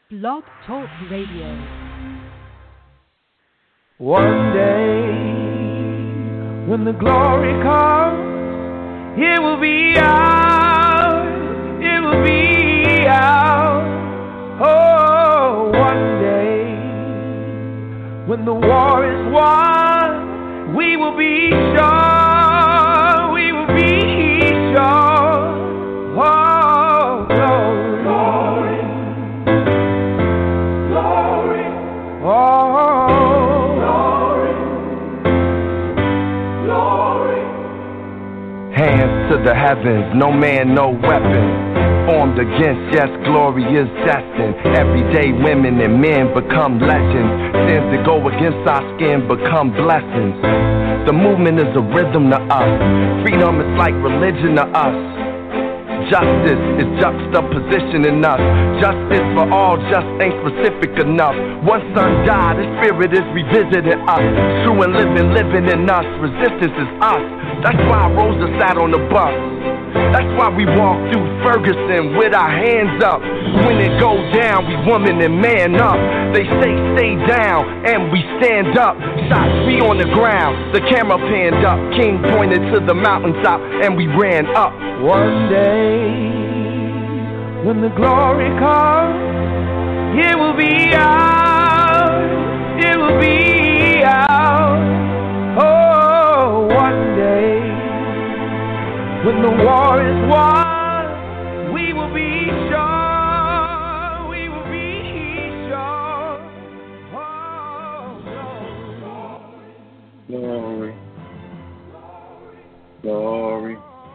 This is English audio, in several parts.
Blog Talk Radio. One day, when the glory comes, it will be ours, it will be ours. Oh, one day, when the war is won, we will be sure, we will be sure. Oh, glory, glory, glory. Oh, glory, glory. Hands to the heavens, no man, no weapon formed against, yes, glory is destined. Everyday women and men become legends. Sins that go against our skin become blessings. The movement is a rhythm to us. Freedom is like religion to us. Justice is juxtapositioning us. Justice for all just ain't specific enough. One son died, his spirit is revisiting us. True and living in us. Resistance is us. That's why Rosa sat on the bus. That's why we walk through Ferguson with our hands up. When it goes down, we woman and man up. They say stay down, and we stand up. Shots we on the ground, the camera panned up. King pointed to the mountaintop, and we ran up. One day, when the glory comes, it will be ours, it will be ours. Oh, one day, when the war is won, we will be sure, we will be sure. Oh, glory, glory.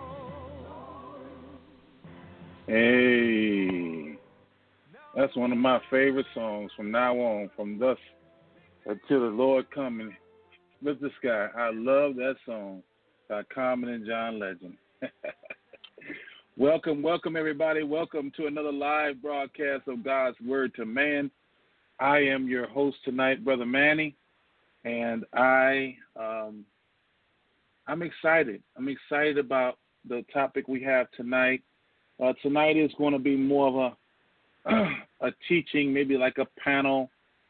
Hey, that's one of my favorite songs from now on, from thus until the Lord coming with the sky. I love that song by Common and John Legend. Welcome, everybody. Welcome to another live broadcast of God's Word to Man. I am your host tonight, Brother Manny, and I'm excited. I'm excited about the topic we have tonight. Tonight is going to be more of a teaching, maybe like a panel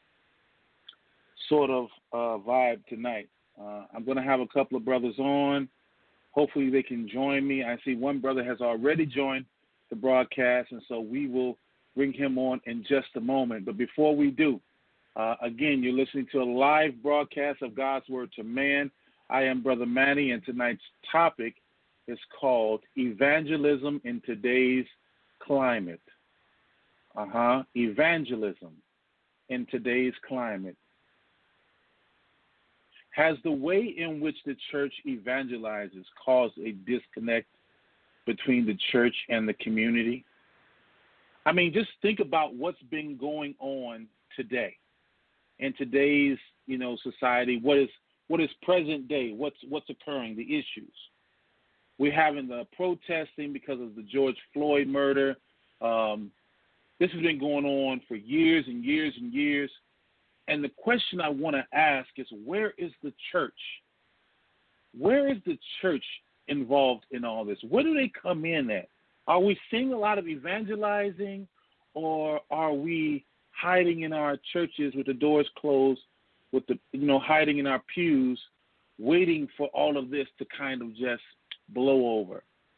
sort of vibe tonight. I'm going to have a couple of brothers on. Hopefully they can join me. I see one brother has already joined the broadcast, and so we will bring him on in just a moment. But before we do, again, you're listening to a live broadcast of God's Word to Man. I am Brother Manny, and tonight's topic is called Evangelism in Today's Climate. Evangelism in today's climate. Has the way in which the church evangelizes caused a disconnect between the church and the community? I mean, just think about what's been going on today in today's, society. What is present day? What's occurring? The issues. We're having the protesting because of the George Floyd murder. This has been going on for years and years and years. And the question I want to ask is, where is the church? Where is the church involved in all this? Where do they come in at? Are we seeing a lot of evangelizing, or are we hiding in our churches with the doors closed, with the hiding in our pews, waiting for all of this to kind of just blow over?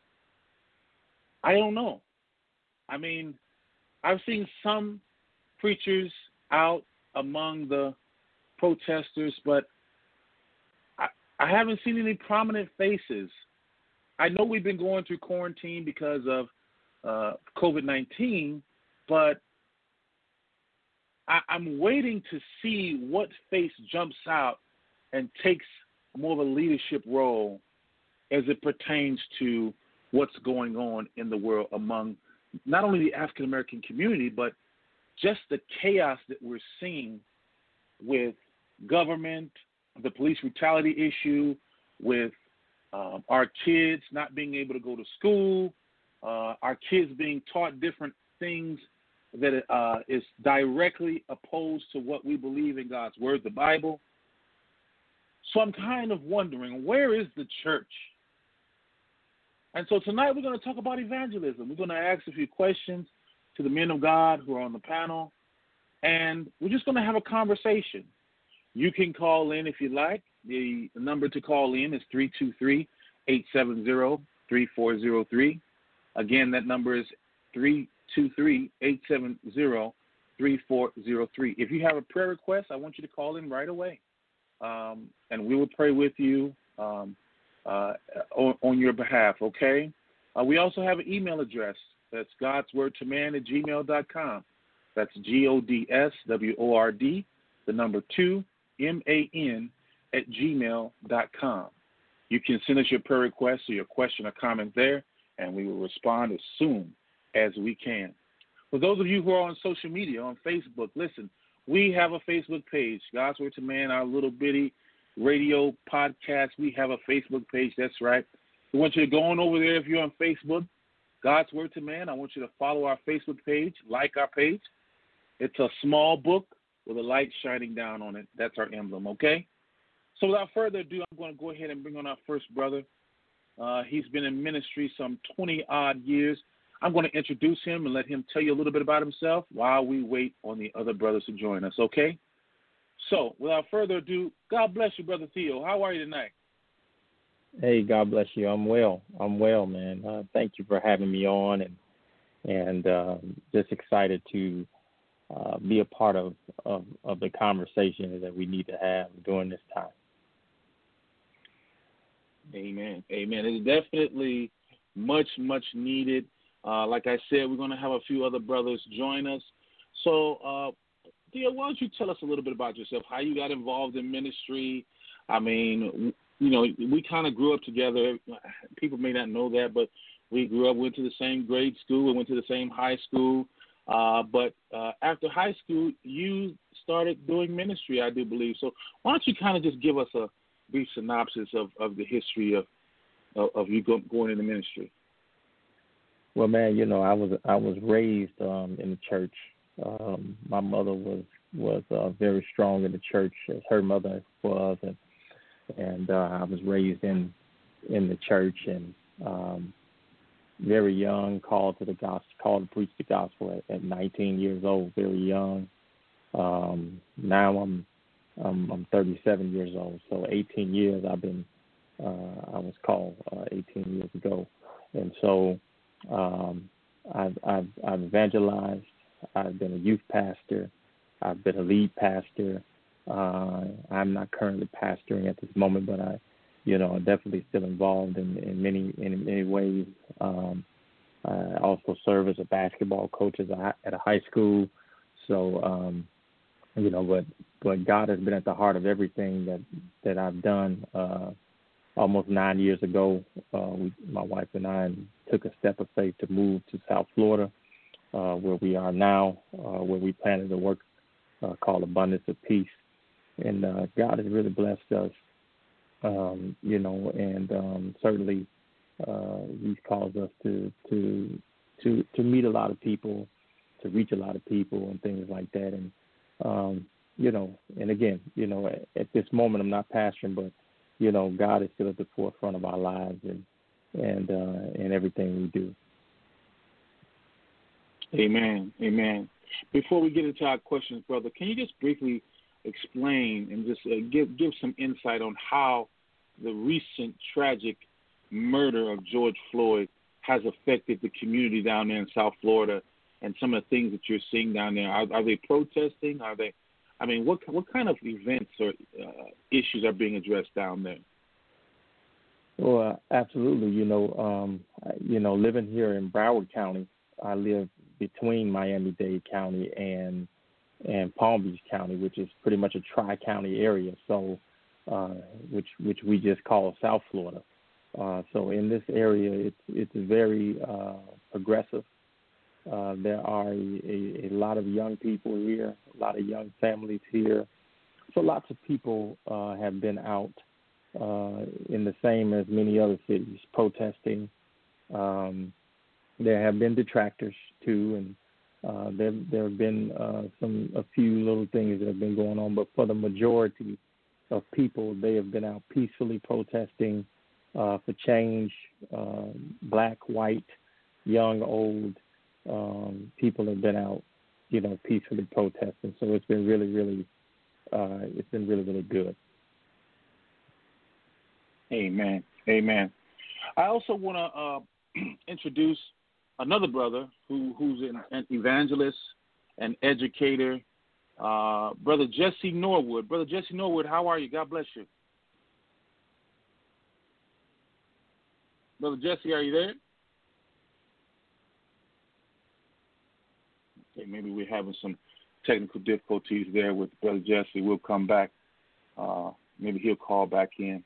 I don't know. I mean, I've seen some preachers out among the protesters, but I haven't seen any prominent faces. I know we've been going through quarantine because of COVID-19, but I'm waiting to see what face jumps out and takes more of a leadership role as it pertains to what's going on in the world among not only the African American community, but just the chaos that we're seeing with government, the police brutality issue, with our kids not being able to go to school, our kids being taught different things that is directly opposed to what we believe in God's Word, the Bible. So I'm kind of wondering, where is the church? And so tonight we're going to talk about evangelism. We're going to ask a few questions to the men of God who are on the panel. and we're just going to have a conversation. You can call in if you like. The number to call in is 323-870-3403. Again, that number is 323-870-3403. If you have a prayer request, I want you to call in right away, and we will pray with you on your behalf, okay? We also have an email address. That's godswordtoman@gmail.com. That's GODSWORD, the number 2, MAN @gmail.com. You can send us your prayer request or your question or comment there, and we will respond as soon as we can. For those of you who are on social media, on Facebook, listen, we have a Facebook page, God's Word to Man, our little bitty radio podcast. We have a Facebook page, that's right. We want you to go on over there if you're on Facebook, God's Word to Man. I want you to follow our Facebook page, like our page. It's a small book with a light shining down on it. That's our emblem, okay? So without further ado, I'm going to go ahead and bring on our first brother. He's been in ministry some 20-odd years. I'm going to introduce him and let him tell you a little bit about himself while we wait on the other brothers to join us, okay? So without further ado, God bless you, Brother Theo. How are you tonight? Hey, God bless you. I'm well, man. Thank you for having me on, and just excited to be a part of the conversation that we need to have during this time. Amen. It's definitely much needed. Like I said, we're going to have a few other brothers join us. So, Theo, why don't you tell us a little bit about yourself, how you got involved in ministry? I mean, you know, we kind of grew up together. People may not know that, but we grew up, went to the same grade school, and went to the same high school. But after high school, you started doing ministry, I do believe. So why don't you kind of just give us a brief synopsis of the history of you going into ministry? Well, man, you know, I was raised in the church. My mother was very strong in the church, as her mother was, and I was raised in the church, and very young, called to preach the gospel at 19 years old, very young. Now I'm 37 years old, so 18 years I was called 18 years ago, and so I've evangelized. I've been a youth pastor. I've been a lead pastor. I'm not currently pastoring at this moment, but I'm definitely still involved in many ways. I also serve as a basketball coach at a high school. So, but God has been at the heart of everything that I've done. Almost 9 years ago, my wife and I took a step of faith to move to South Florida, where we are now, where we planted a work called Abundance of Peace. And God has really blessed us, and certainly He's caused us to meet a lot of people, to reach a lot of people and things like that. And, and again, at this moment I'm not pastoring, but, God is still at the forefront of our lives and everything we do. Amen. Before we get into our questions, brother, can you just briefly explain and just give some insight on how the recent tragic murder of George Floyd has affected the community down there in South Florida and some of the things that you're seeing down there? Are they protesting? What kind of events or issues are being addressed down there? Well, absolutely. Living here in Broward County, I live between Miami-Dade County and Palm Beach County, which is pretty much a tri-county area, so which we just call South Florida. So in this area, it's very progressive. There are a lot of young people here, a lot of young families here. So lots of people have been out in the same as many other cities protesting. There have been detractors too, and there have been a few little things that have been going on. But for the majority of people, they have been out peacefully protesting for change. Black, white, young, old. People have been out peacefully protesting. So it's been really, really, really good. Amen. Amen. I also want to introduce another brother who's an evangelist, an educator, Brother Jesse Norwood. Brother Jesse Norwood, how are you? God bless you. Brother Jesse, are you there? Okay, maybe we're having some technical difficulties there with Brother Jesse. We'll come back. Maybe he'll call back in.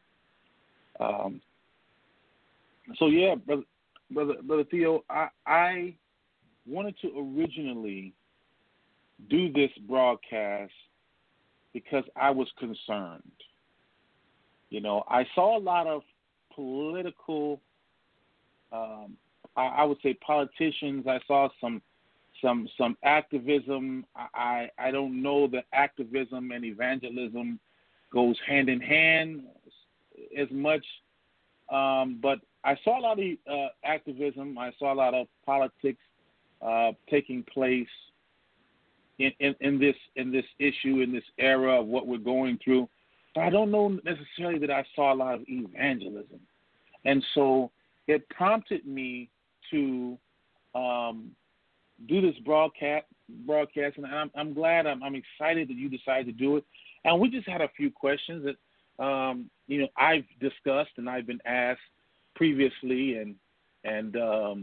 So yeah, brother Theo, I wanted to originally do this broadcast because I was concerned. I saw a lot of political, I would say politicians. I saw some activism. I don't know that activism and evangelism goes hand in hand as much, but I saw a lot of activism. I saw a lot of politics taking place in this issue, in this era of what we're going through. But I don't know necessarily that I saw a lot of evangelism, and so it prompted me to do this broadcast, and I'm glad. I'm excited that you decided to do it. And we just had a few questions that I've discussed and I've been asked previously, and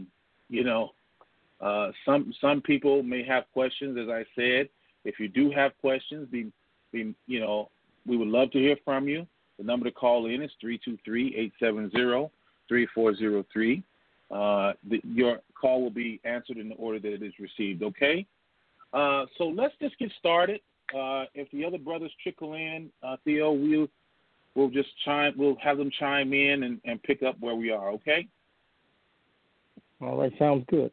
some people may have questions. As I said, if you do have questions, we would love to hear from you. The number to call in is 323-870-3403. Your call will be answered in the order that it is received. Okay. So let's just get started. If the other brothers trickle in, Theo, we'll have them chime in and pick up where we are. Okay. All right. Sounds good.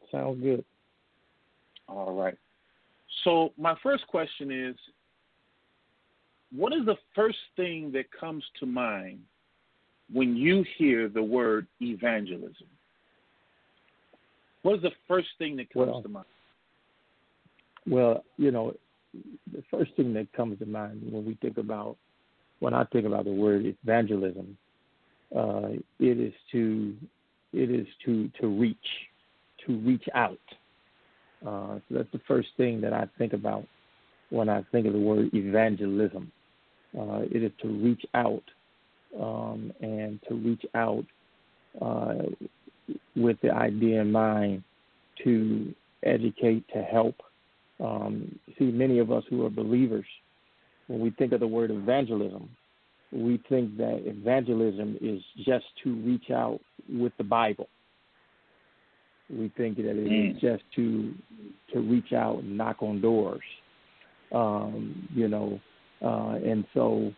All right. So my first question is, what is the first thing that comes to mind when you hear the word evangelism? What is the first thing that comes to mind? Well, the first thing that comes to mind when I think about the word evangelism, it is to reach out. So that's the first thing that I think about when I think of the word evangelism. It is to reach out, and to reach out with the idea in mind to educate, to help. See, many of us who are believers, when we think of the word evangelism, we think that evangelism is just to reach out with the Bible. We think that it is just to reach out and knock on doors, and so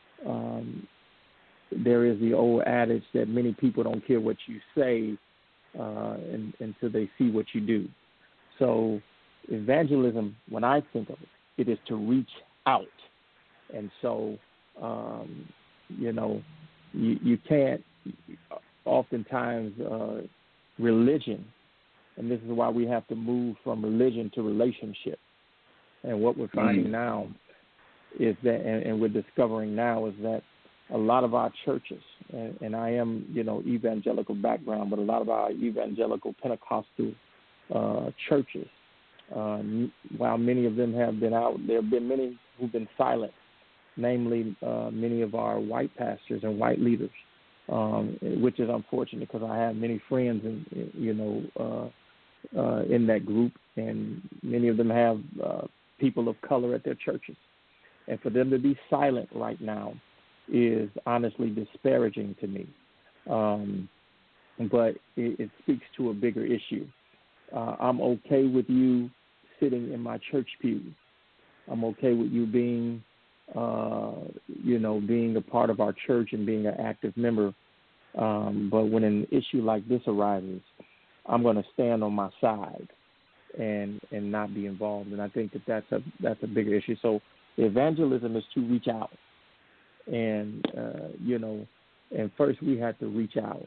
there is the old adage that many people don't care what you say until they see what you do. So evangelism, when I think of it, it is to reach out. And so, you can't, oftentimes, religion, and this is why we have to move from religion to relationship. And what we're finding now is that, and we're discovering now, is that a lot of our churches, and I am, evangelical background, but a lot of our evangelical Pentecostal churches, while many of them have been out, there have been many who've been silent, namely many of our white pastors and white leaders, which is unfortunate because I have many friends in that group, and many of them have people of color at their churches. And for them to be silent right now is honestly disparaging to me. But it speaks to a bigger issue. I'm okay with you sitting in my church pew. I'm okay with you being, being a part of our church and being an active member. But when an issue like this arises, I'm going to stand on my side and not be involved. And I think that's a bigger issue. So evangelism is to reach out. And, and first we have to reach out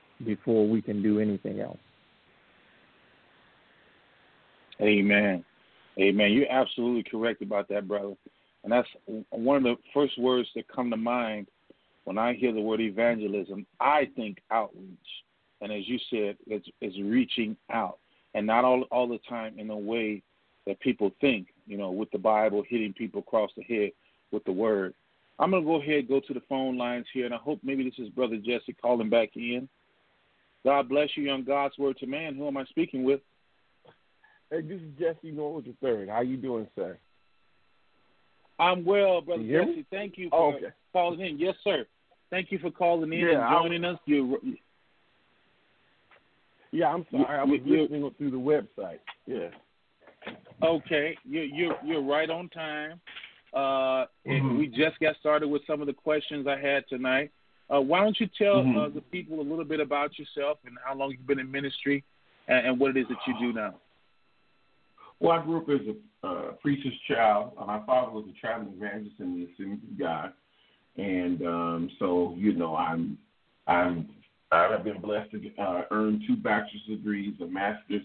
before we can do anything else. Amen. Amen. You're absolutely correct about that, brother. And that's one of the first words that come to mind when I hear the word evangelism. I think outreach. And as you said, it's reaching out. And not all the time in a way that people think, with the Bible hitting people across the head with the word. I'm going to go ahead and go to the phone lines here, and I hope maybe this is Brother Jesse calling back in. God bless you, young God's word to man. Who am I speaking with? Hey, this is Jesse Norwood III. How you doing, sir? I'm well, Brother Jesse. Thank you for calling in. Yes, sir. Thank you for calling in and joining us. Yeah, I'm sorry. I was listening through the website. Yeah. Okay, you're right on time. And we just got started with some of the questions I had tonight. Why don't you tell the people a little bit about yourself and how long you've been in ministry and what it is that you do now? Well, I grew up as a preacher's child. My father was a traveling evangelist in the Assembly of God, and so I've been blessed to earn 2 bachelor's degrees, a master's.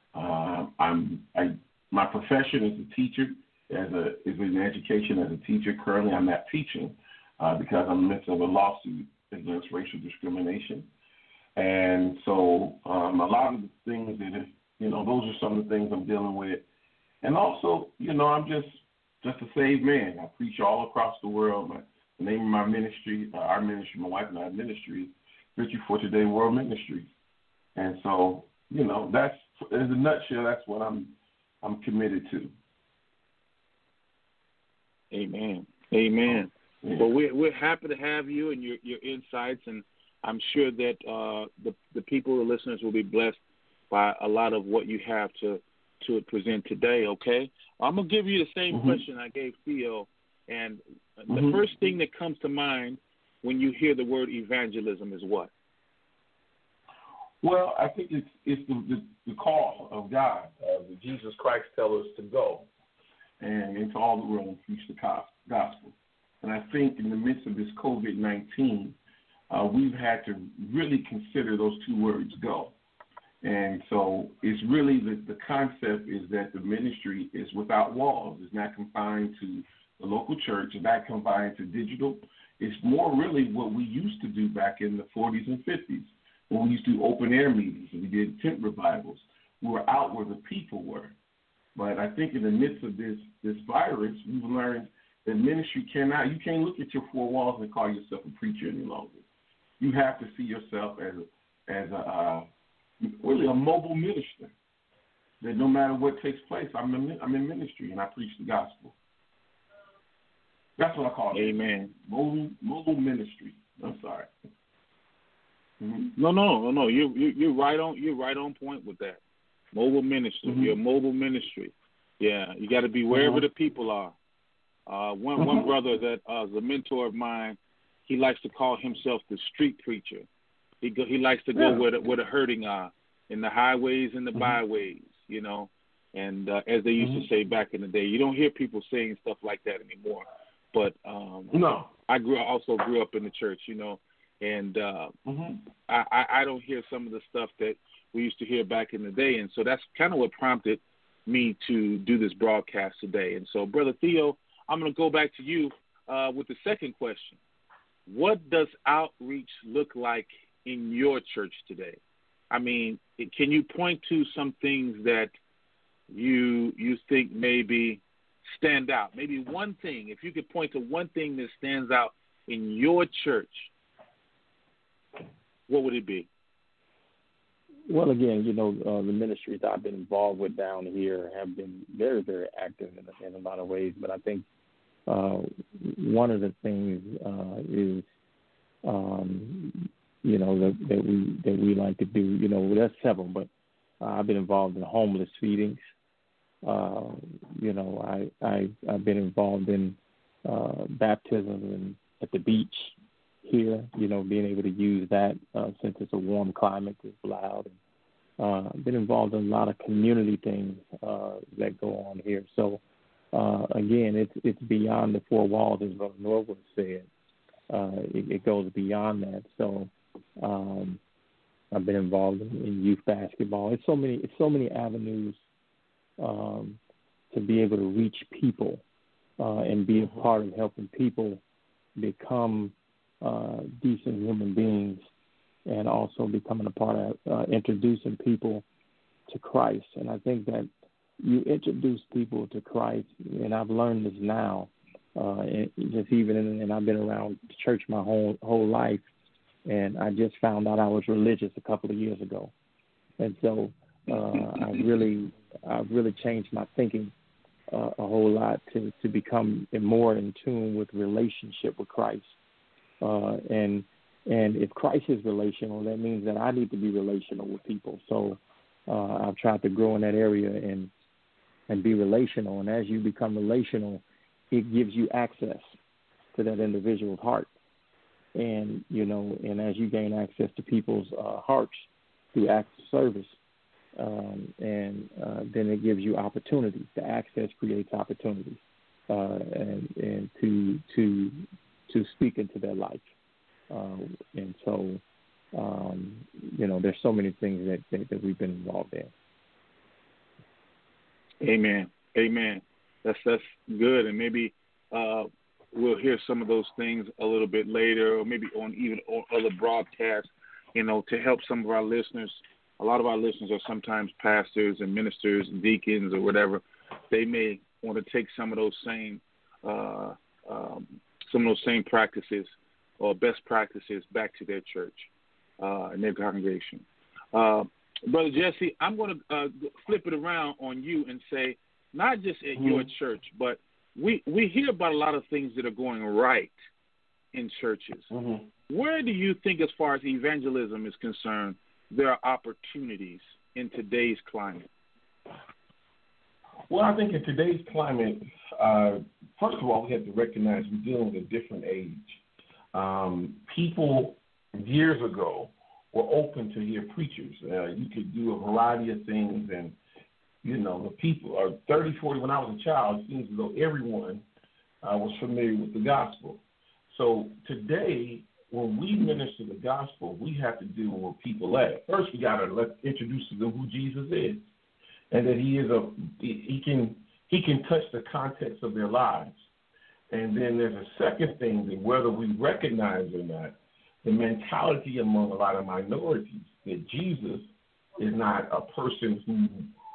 My profession is a teacher, is in education as a teacher. Currently, I'm not teaching because I'm in the midst of a lawsuit against racial discrimination, and so a lot of the things that those are some of the things I'm dealing with. And also, I'm just a saved man. I preach all across the world. The name of my ministry, our ministry, my wife and I ministry, Victory for Today World Ministries. And so, that's, in a nutshell, that's what I'm committed to. Amen. Amen. Yeah. Well, we're happy to have you and your insights, and I'm sure that the people, the listeners, will be blessed by a lot of what you have to present today, okay? I'm going to give you the same question I gave Theo, and the first thing that comes to mind when you hear the word evangelism is what? Well, I think it's the call of God. Jesus Christ tells us to go and into all the world and preach the gospel. And I think in the midst of this COVID-19, we've had to really consider those 2 words, go. And so it's really the concept is that the ministry is without walls. It's not confined to the local church. It's not confined to digital. It's more really what we used to do back in the 40s and 50s when we used to do open air meetings and we did tent revivals. We were out where the people were. But I think in the midst of this virus, we've learned that ministry you can't look at your 4 walls and call yourself a preacher any longer. You have to see yourself as really a mobile minister. That no matter what takes place, I'm in ministry and I preach the gospel. That's what I call it. Amen. Mobile ministry. I'm sorry. No. You're right on. You're right on point with that. Mobile ministry. You're a mobile ministry. Yeah, you got to be wherever the people are. One brother that is a mentor of mine, he likes to call himself the street preacher. He likes to go where the hurting are, in the highways and the byways, And as they used to say back in the day, you don't hear people saying stuff like that anymore. But I also grew up in the church, and I don't hear some of the stuff that we used to hear back in the day. And so that's kind of what prompted me to do this broadcast today. And so, Brother Theo, I'm going to go back to you with the second question. What does outreach look like in your church today? I mean, can you point to some things that you think maybe stand out? Maybe one thing, if you could point to one thing that stands out in your church, what would it be? Well, again, the ministries I've been involved with down here have been very, very active in a lot of ways. But I think one of the things is that we like to do. There's several, but I've been involved in homeless feedings. I've been involved in baptism at the beach here. Being able to use that since it's a warm climate, it's loud. I've been involved in a lot of community things that go on here. So again, it's beyond the 4 walls, as Brother Norwood said. It goes beyond that. So I've been involved in youth basketball. It's so many avenues to be able to reach people and be a part of helping people become decent human beings, and also becoming a part of introducing people to Christ. And I think that you introduce people to Christ, and I've learned this now, and I've been around church my whole life, and I just found out I was religious a couple of years ago. And so I've really changed my thinking a whole lot to become more in tune with relationship with Christ. And if Christ is relational, that means that I need to be relational with people. So I've tried to grow in that area and be relational. And as you become relational, it gives you access to that individual's heart. And, and as you gain access to people's hearts through acts of service, then it gives you opportunities. The access creates opportunities, and to speak into their life. And so, there's so many things that we've been involved in. Amen. That's good, and maybe we'll hear some of those things a little bit later, or maybe on other broadcasts, to help some of our listeners. A lot of our listeners are sometimes pastors and ministers and deacons or whatever. They may want to take some of those same practices or best practices back to their church and their congregation. Brother Jesse, I'm going to flip it around on you and say, not just at your church, but we hear about a lot of things that are going right in churches. Where do you think, as far as evangelism is concerned, there are opportunities in today's climate? Well, I think in today's climate, first of all, we have to recognize we're dealing with a different age. People years ago were open to hear preachers. You could do a variety of things, and, the people are 30, 40. When I was a child, it seems as though everyone was familiar with the gospel. So today, when we minister the gospel, we have to deal with where people at. First, we got to introduce to them who Jesus is, and that he can touch the context of their lives. And then there's a second thing, that whether we recognize or not, the mentality among a lot of minorities that Jesus is not a person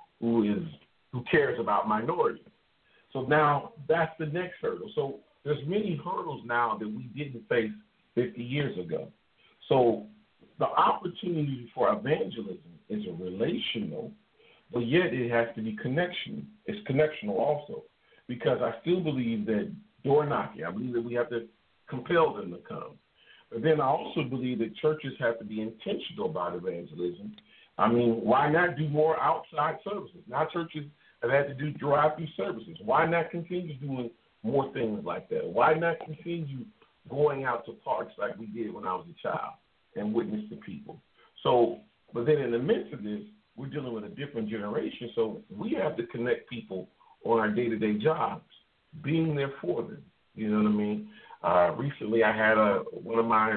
who cares about minorities. So now that's the next hurdle. So there's many hurdles now that we didn't face 50 years ago. So the opportunity for evangelism is a relational, but yet it has to be connection. It's connectional also, because I still believe that door knocking, I believe that we have to compel them to come. But then I also believe that churches have to be intentional about evangelism. I mean, why not do more outside services? Now churches have had to do drive-through services. Why not continue doing more things like that? Why not continue going out to parks like we did when I was a child and witness to people? So, but then in the midst of this, we're dealing with a different generation, so we have to connect people on our day-to-day jobs, being there for them. You know what I mean? Recently, I had one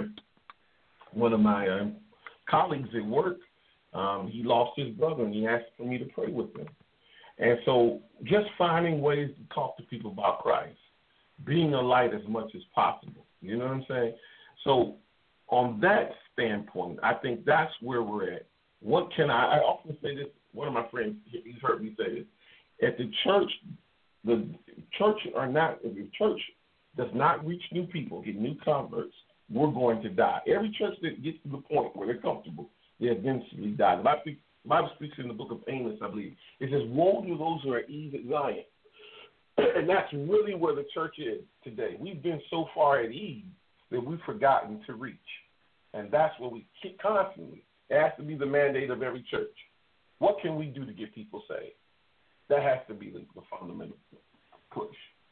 of my colleagues at work. He lost his brother, and he asked for me to pray with him. And so, just finding ways to talk to people about Christ, being a light as much as possible. You know what I'm saying? So, on that standpoint, I think that's where we're at. What can I often say this, one of my friends, he's heard me say this, if the church does not reach new people, get new converts, we're going to die. Every church that gets to the point where they're comfortable, they eventually die. The Bible speaks in the book of Amos, I believe. It says, woe to those who are at ease at Zion. And that's really where the church is today. We've been so far at ease that we've forgotten to reach. And that's what we keep constantly. It has to be the mandate of every church. What can we do to get people saved? That has to be the fundamental push.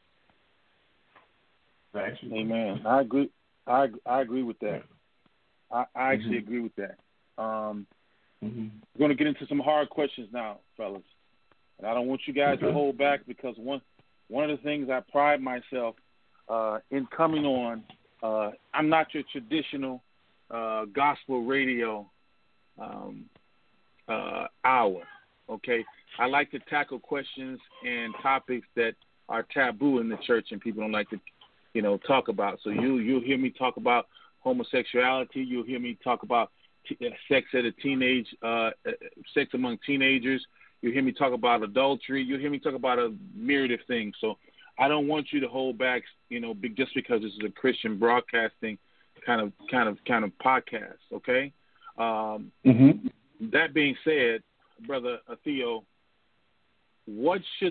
Amen. I agree. I agree with that. I actually agree with that. We're going to get into some hard questions now, fellas. And I don't want you guys to hold back, because one of the things I pride myself in coming on, I'm not your traditional gospel radio hour, okay? I like to tackle questions and topics that are taboo in the church and people don't like to, talk about. So you'll hear me talk about homosexuality. You'll hear me talk about sex at sex among teenagers. You'll hear me talk about adultery. You'll hear me talk about a myriad of things. So I don't want you to hold back, just because this is a Christian broadcasting kind of podcast. Okay. That being said, Brother Theo, what should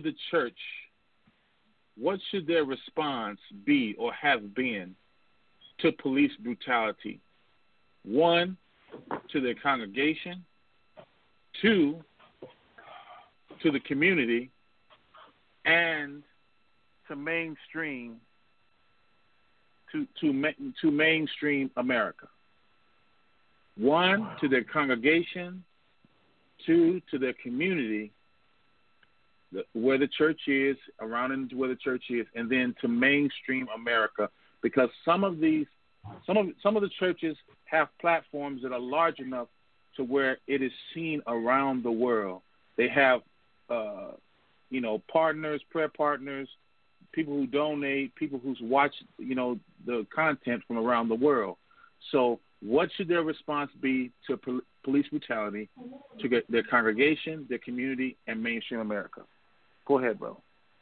their response be or have been to police brutality? 1, to their congregation. 2, to the community. And to mainstream to mainstream America. 1, to their congregation. 2, to their community, where the church is, around and where the church is, and then to mainstream America, because some of the churches have platforms that are large enough to where it is seen around the world. They have, partners, prayer partners, people who donate, people who watch, the content from around the world. So what should their response be to police brutality, to their congregation, their community, and mainstream America? Go ahead, bro.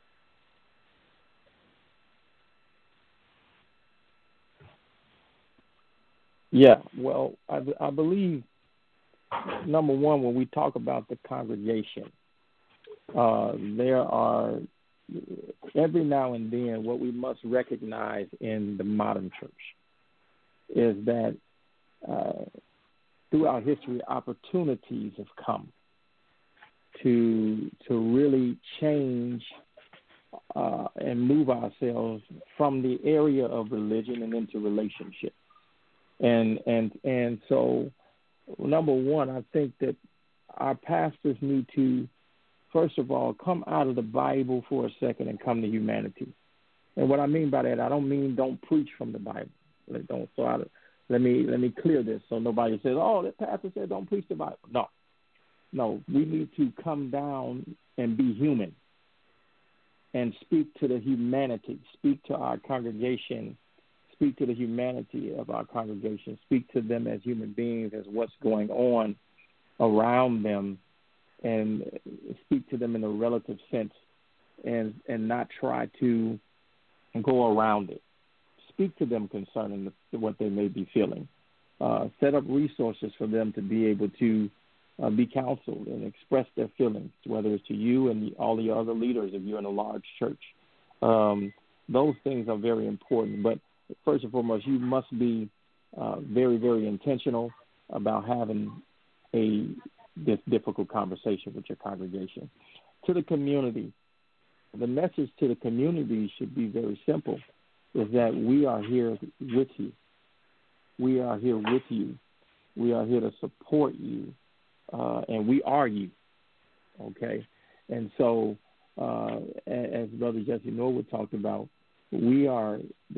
Yeah, well, I believe, number one, when we talk about the congregation, there are, every now and then, what we must recognize in the modern church is that throughout history, opportunities have come to really change and move ourselves from the area of religion and into relationship. And so, number one, I think that our pastors need to, first of all, come out of the Bible for a second and come to humanity. And what I mean by that, I don't mean don't preach from the Bible. Let me clear this so nobody says, "Oh, the pastor said don't preach the Bible." No, we need to come down and be human and speak to the humanity, speak to our congregation, speak to the humanity of our congregation, speak to them as human beings, as what's going on around them, and speak to them in a relative sense, and not try to go around it. Speak to them concerning what they may be feeling. Set up resources for them to be able to be counseled and express their feelings, whether it's to you and all the other leaders if you're in a large church. Those things are very important. But first and foremost, you must be very, very intentional about having this difficult conversation with your congregation. To the community, the message to the community should be very simple, is that we are here with you. We are here with you. We are here to support you, and we are you, okay? And so, as Brother Jesse Norwood talked about, we're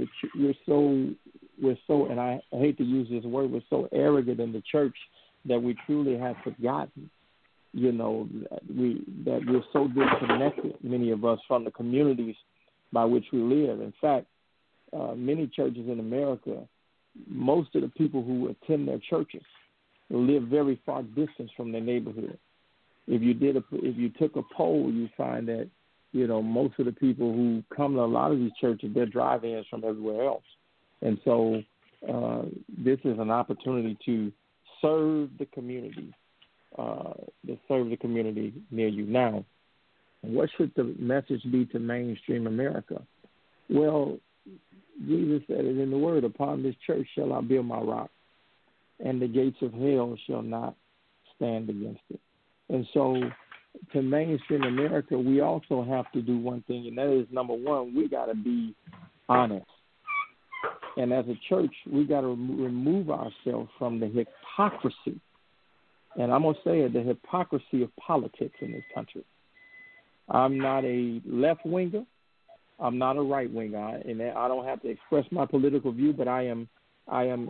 so, and I hate to use this word, we're so arrogant in the church that we truly have forgotten, that we're so disconnected, many of us, from the communities by which we live. In fact, many churches in America, most of the people who attend their churches live very far distance from their neighborhood. If you took a poll, you find that most of the people who come to a lot of these churches, they're drive-ins from everywhere else. And so this is an opportunity to serve the community, near you. Now, what should the message be to mainstream America? Well, Jesus said it in the Word, "Upon this church shall I build my rock, and the gates of hell shall not stand against it." And so to mainstream America, we also have to do one thing, and that is, number one, we got to be honest. And as a church, we got to remove ourselves from the hypocrisy. And I'm going to say it, the hypocrisy of politics in this country. I'm not a left-winger. I'm not a right-winger, and I don't have to express my political view, but I am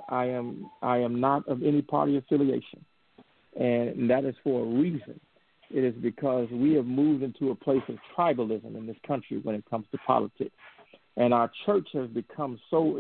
not of any party affiliation, and that is for a reason. It is because we have moved into a place of tribalism in this country when it comes to politics. And our church has become so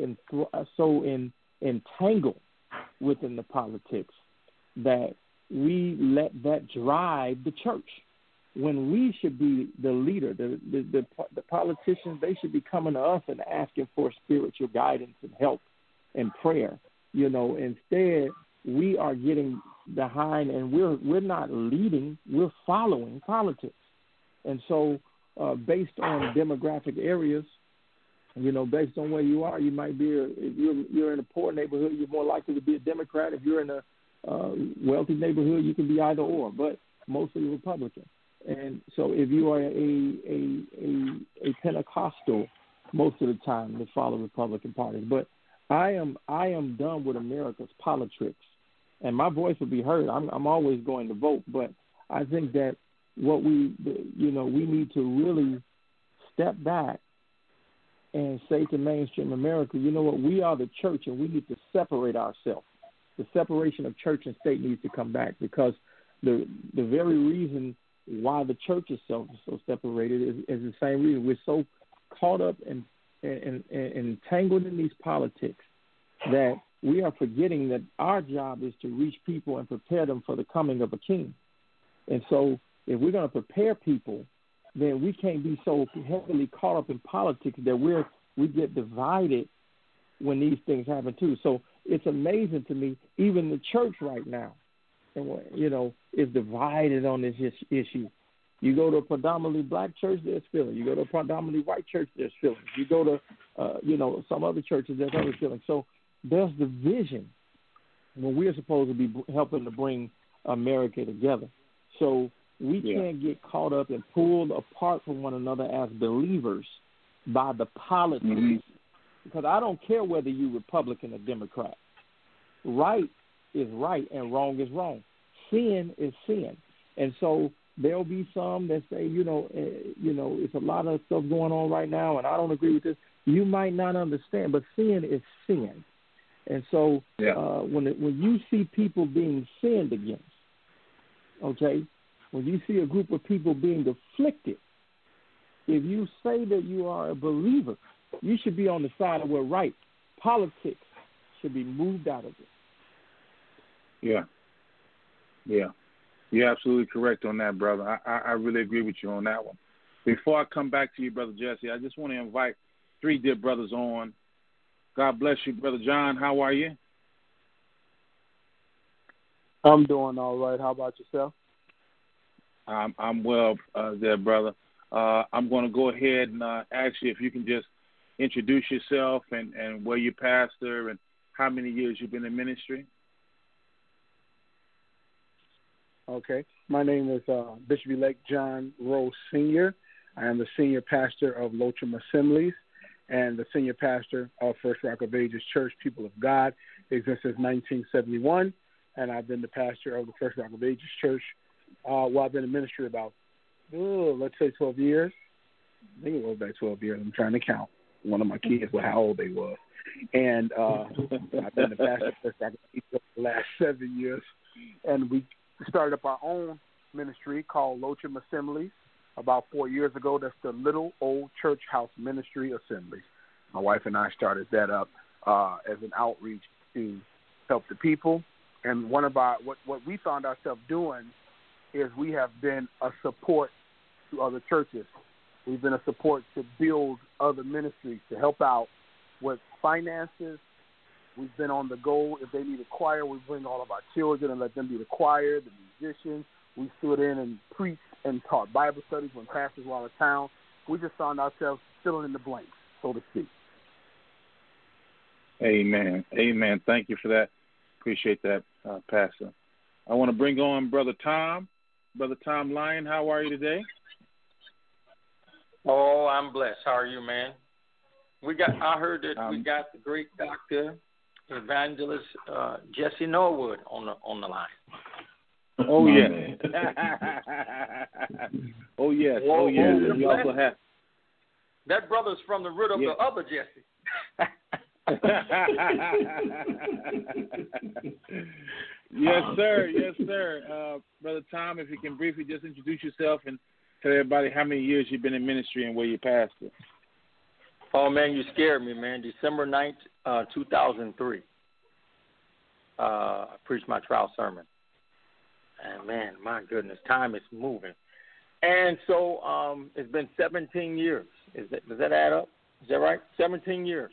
entangled within the politics that we let that drive the church. When we should be the leader, the politicians, they should be coming to us and asking for spiritual guidance and help and prayer. Instead, we are getting behind and we're not leading, we're following politics. And so based on demographic areas, based on where you are, you might be, if you're in a poor neighborhood, you're more likely to be a Democrat. If you're in a wealthy neighborhood, you can be either or, but mostly Republican. And so if you are a Pentecostal, most of the time they follow Republican parties. But I am done with America's politics, and my voice will be heard. I'm always going to vote, but I think that what we need to really step back and say to mainstream America, you know what, we are the church, and we need to separate ourselves. The separation of church and state needs to come back, because the very reason why the church is so separated is the same reason. We're so caught up and entangled in these politics that we are forgetting that our job is to reach people and prepare them for the coming of a king. And so if we're going to prepare people, then we can't be so heavily caught up in politics that we get divided when these things happen too. So it's amazing to me, even the church right now, is divided on this issue. You go to a predominantly black church, there's feelings. You go to a predominantly white church, there's feelings. You go to, some other churches, there's other feelings. So there's division when we're supposed to be helping to bring America together. So we can't get caught up and pulled apart from one another as believers by the politics. Mm-hmm. Because I don't care whether you're Republican or Democrat. Right is right and wrong is wrong. Sin is sin. And so there'll be some that say, it's a lot of stuff going on right now, and I don't agree with this. You might not understand, but sin is sin. And so when you see people being sinned against, okay, when you see a group of people being afflicted, if you say that you are a believer, you should be on the side of where right. Politics should be moved out of it. Yeah. You're absolutely correct on that, brother. I really agree with you on that one. Before I come back to you, Brother Jesse, I just want to invite 3 dear brothers on. God bless you, Brother John. How are you? I'm doing all right. How about yourself? I'm well there, brother. I'm going to go ahead and ask you if you can just introduce yourself and where you pastor and how many years you've been in ministry. Okay. My name is Bishop-elect John Rowe Sr. I am the senior pastor of Lochum Assemblies and the senior pastor of First Rock of Ages Church, People of God. It exists since 1971, and I've been the pastor of the First Rock of Ages Church. I've been in ministry about, let's say 12 years. I think it was about 12 years. I'm trying to count. One of my kids, how old they were. And I've been the pastor of First Rock of Ages for the last 7 years. And we started up our own ministry called Lochum Assemblies about 4 years ago. That's the Little Old Church House Ministry Assemblies. My wife and I started that up as an outreach to help the people. And one of our what we found ourselves doing is we have been a support to other churches. We've been a support to build other ministries, to help out with finances. We've been on the go. If they need a choir, we bring all of our children and let them be the choir, the musicians. We stood in and preached and taught Bible studies when pastors were out of town. We just found ourselves filling in the blanks, so to speak. Amen. Amen. Thank you for that. Appreciate that, Pastor. I want to bring on Brother Tom. Brother Tom Lyon, how are you today? Oh, I'm blessed. How are you, man? I heard that we got the great Dr. Evangelist Jesse Norwood on the line. Oh yes. Oh yes. Oh yes. And we also have that brother's from the root of the other Jesse. Yes, sir. Yes, sir. Brother Tom, if you can briefly just introduce yourself and tell everybody how many years you've been in ministry and where you pastor. Oh, man, you scared me, man. December 9th, 2003. I preached my trial sermon. And, man, my goodness, time is moving. And so it's been 17 years. Does that add up? Is that right? 17 years.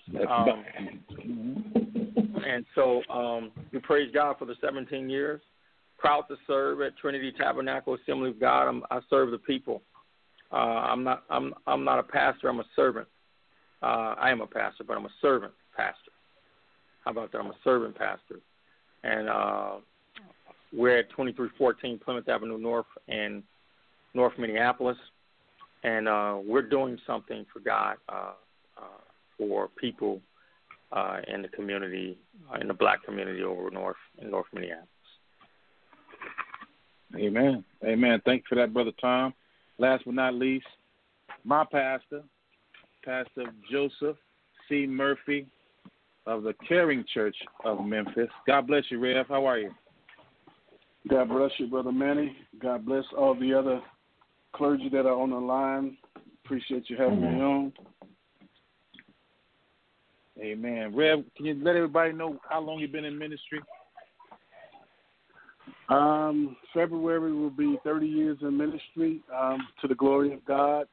And so we praise God for the 17 years. Proud to serve at Trinity Tabernacle Assembly of God. I serve the people. I'm not a pastor. I'm a servant. I am a pastor, but I'm a servant pastor. How about that? I'm a servant pastor. And we're at 2314 Plymouth Avenue North in North Minneapolis. And we're doing something for God, for people in the community, in the black community over in North Minneapolis. Amen. Amen. Thank you for that, Brother Tom. Last but not least, my pastor, Pastor Joseph C. Murphy of the Caring Church of Memphis. God bless you, Rev. How are you? God bless you, Brother Manny. God bless all the other clergy that are on the line. Appreciate you having me on. Amen. Rev, can you let everybody know how long you've been in ministry? February will be 30 years in ministry, to the glory of God.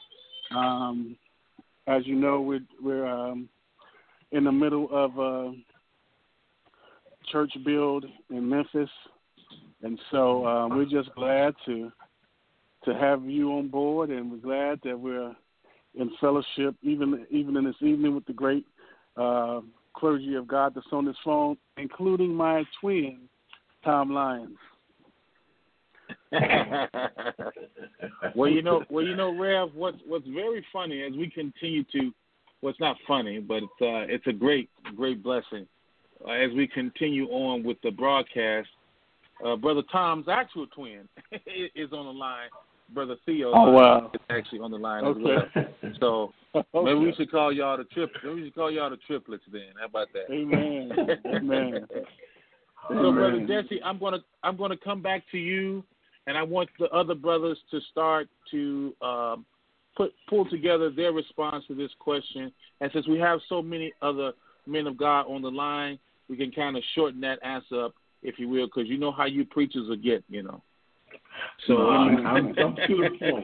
As you know, we're in the middle of a church build in Memphis, and so we're just glad to have you on board, and we're glad that we're in fellowship, even in this evening with the great clergy of God that's on this phone, including my twin, Tom Lyons. Well, you know, Rev, what's very funny as we continue to, well, it's not funny, but it's a great blessing as we continue on with the broadcast. Brother Tom's actual twin is on the line. Brother Theo is actually on the line as well. So maybe we should call y'all the triplets. Maybe we should call y'all the triplets then. How about that? Amen. Amen. So, Brother Jesse, I'm gonna come back to you, and I want the other brothers to start to pull together their response to this question. And since we have so many other men of God on the line, we can kind of shorten that answer up, if you will, because you know how you preachers will get, you know. So I'm to the point.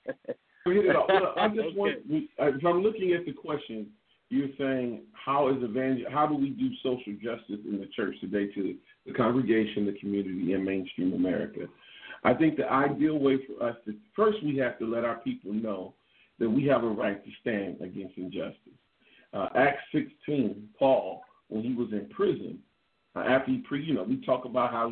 I just want. If I'm looking at the question, you're saying how do we do social justice in the church today to the congregation, the community, and mainstream America? I think the ideal way for us to first we have to let our people know that we have a right to stand against injustice. Acts 16, Paul, when he was in prison, after we talk about how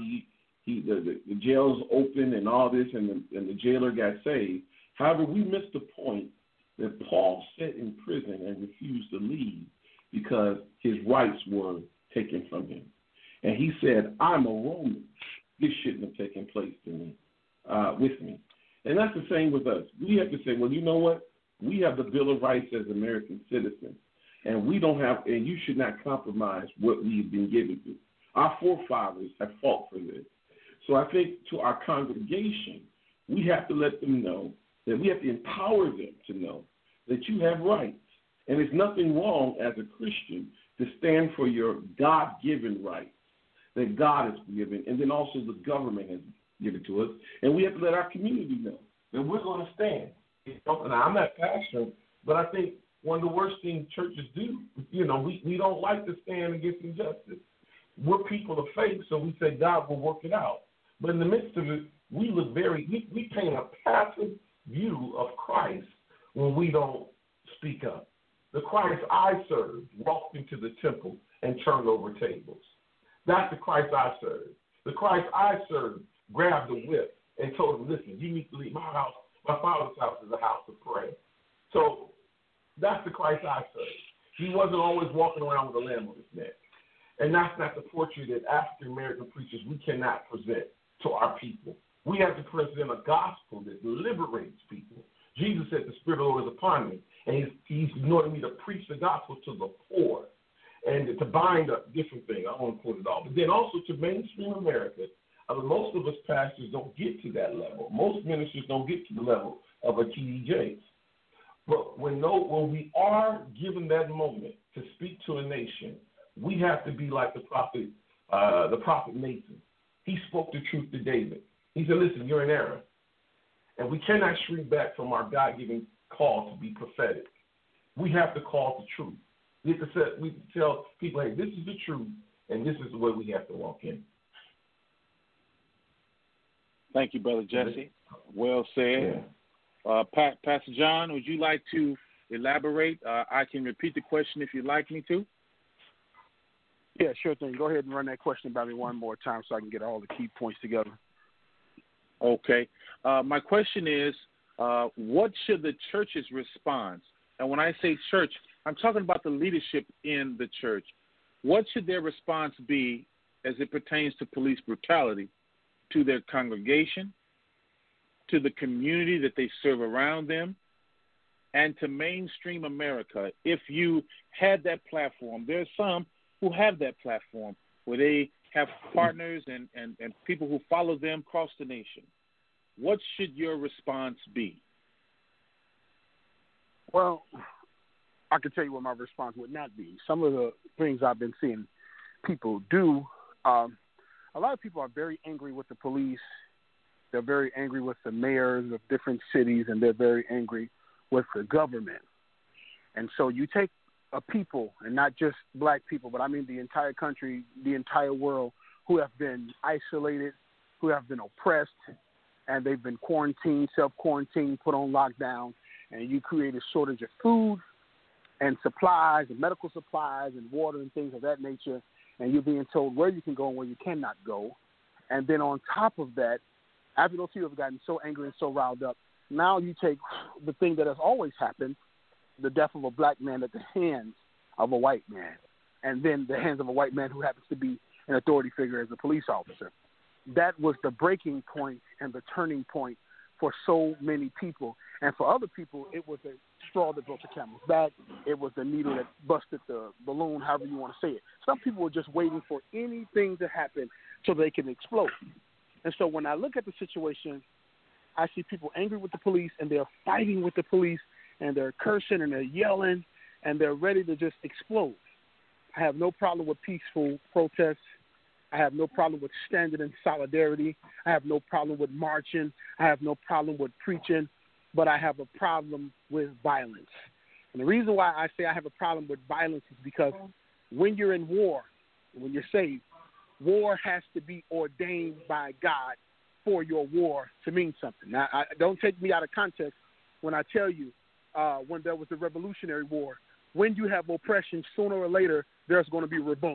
the jail's open and all this, and the jailer got saved. However, we missed the point that Paul sat in prison and refused to leave because his rights were taken from him. And he said, I'm a Roman. This shouldn't have taken place to me, with me. And that's the same with us. We have to say, well, you know what? We have the Bill of Rights as American citizens, and and you should not compromise what we've been given to. Our forefathers have fought for this. So I think to our congregation, we have to let them know that we have to empower them to know that you have rights. And there's nothing wrong as a Christian to stand for your God-given rights that God has given, and then also the government has given to us. And we have to let our community know that we're going to stand. And I'm not pastor, but I think one of the worst things churches do, we don't like to stand against injustice. We're people of faith, so we say God will work it out. But in the midst of it, we paint a passive view of Christ when we don't speak up. The Christ I served walked into the temple and turned over tables. That's the Christ I served. The Christ I served grabbed the whip and told him, listen, you need to leave my house. My Father's house is a house of prayer. So that's the Christ I served. He wasn't always walking around with a lamb on his neck. And that's not the portrait that African-American preachers we cannot present to our people. We have to present a gospel that liberates people. Jesus said, the Spirit of the Lord is upon me, and he's anointed me to preach the gospel to the poor. and to bind up different things. I won't quote it all. But then also to mainstream America, most of us pastors don't get to that level. Most ministers don't get to the level of a T.D. Jakes. But when we are given that moment to speak to a nation, we have to be like the prophet Nathan. He spoke the truth to David. He said, listen, you're in error. And we cannot shrink back from our God-given call to be prophetic. We have to call the truth. We tell people, hey, this is the truth, and this is the way we have to walk in. Thank you, Brother Jesse. Well said. Yeah. Pastor John, would you like to elaborate? I can repeat the question if you'd like me to. Yeah, sure thing. Go ahead and run that question by me one more time so I can get all the key points together. Okay. My question is, what should the church's response? And when I say church, I'm talking about the leadership in the church. What should their response be as it pertains to police brutality to their congregation, to the community that they serve around them, and to mainstream America? If you had that platform, there are some who have that platform where they have partners and people who follow them across the nation. What should your response be? Well, I can tell you what my response would not be. Some of the things I've been seeing people do, a lot of people are very angry with the police. They're very angry with the mayors of different cities, and they're very angry with the government. And so you take a people, and not just black people, but I mean the entire country, the entire world, who have been isolated, who have been oppressed, and they've been quarantined, self-quarantined, put on lockdown, and you create a shortage of food and supplies and medical supplies and water and things of that nature, and you're being told where you can go and where you cannot go. And then on top of that, after those people have gotten so angry and so riled up, now you take the thing that has always happened, the death of a black man at the hands of a white man, and then the hands of a white man who happens to be an authority figure as a police officer. That was the breaking point and the turning point for so many people. And for other people, it was a straw that broke the camel's back. It was the needle that busted the balloon, however you want to say it. Some people were just waiting for anything to happen so they can explode. And so when I look at the situation, I see people angry with the police, and they're fighting with the police, and they're cursing, and they're yelling, and they're ready to just explode. I have no problem with peaceful protests. I have no problem with standing in solidarity. I have no problem with marching. I have no problem with preaching, but I have a problem with violence. And the reason why I say I have a problem with violence is because when you're in war, when you're saved, war has to be ordained by God for your war to mean something. Now, don't take me out of context when I tell you when there was the Revolutionary War, when you have oppression, sooner or later there's going to be revolt.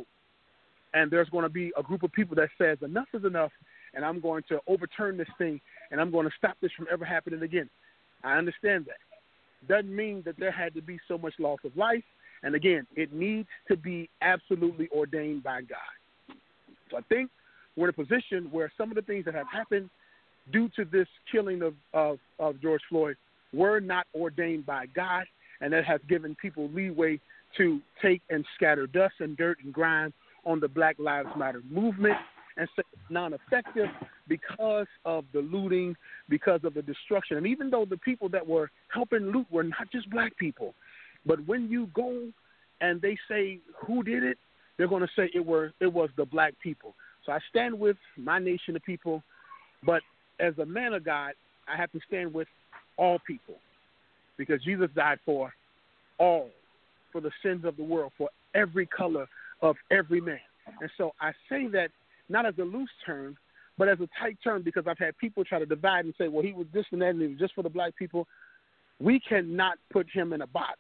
And there's going to be a group of people that says enough is enough, and I'm going to overturn this thing, and I'm going to stop this from ever happening again. I understand that. Doesn't mean that there had to be so much loss of life. And again, it needs to be absolutely ordained by God. So I think we're in a position where some of the things that have happened due to this killing of George Floyd were not ordained by God, and that has given people leeway to take and scatter dust and dirt and grime on the Black Lives Matter movement and say it's non-effective because of the looting, because of the destruction. And even though the people that were helping loot were not just black people, but when you go and they say who did it, they're going to say it was the black people. So I stand with my nation of people, but as a man of God, I have to stand with all people because Jesus died for all, for the sins of the world, for every color of every man. And so I say that not as a loose term, but as a tight term, because I've had people try to divide and say, well, he was this and that, and it was just for the black people. We cannot put him in a box.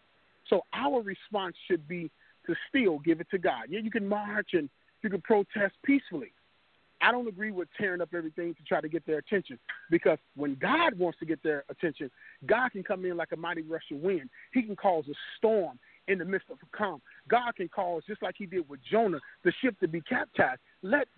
So our response should be to still give it to God. Yeah, you can march and you can protest peacefully. I don't agree with tearing up everything to try to get their attention, because when God wants to get their attention, God can come in like a mighty rushing wind. He can cause a storm in the midst of a calm. God can cause, just like he did with Jonah, the ship to be capsized. Let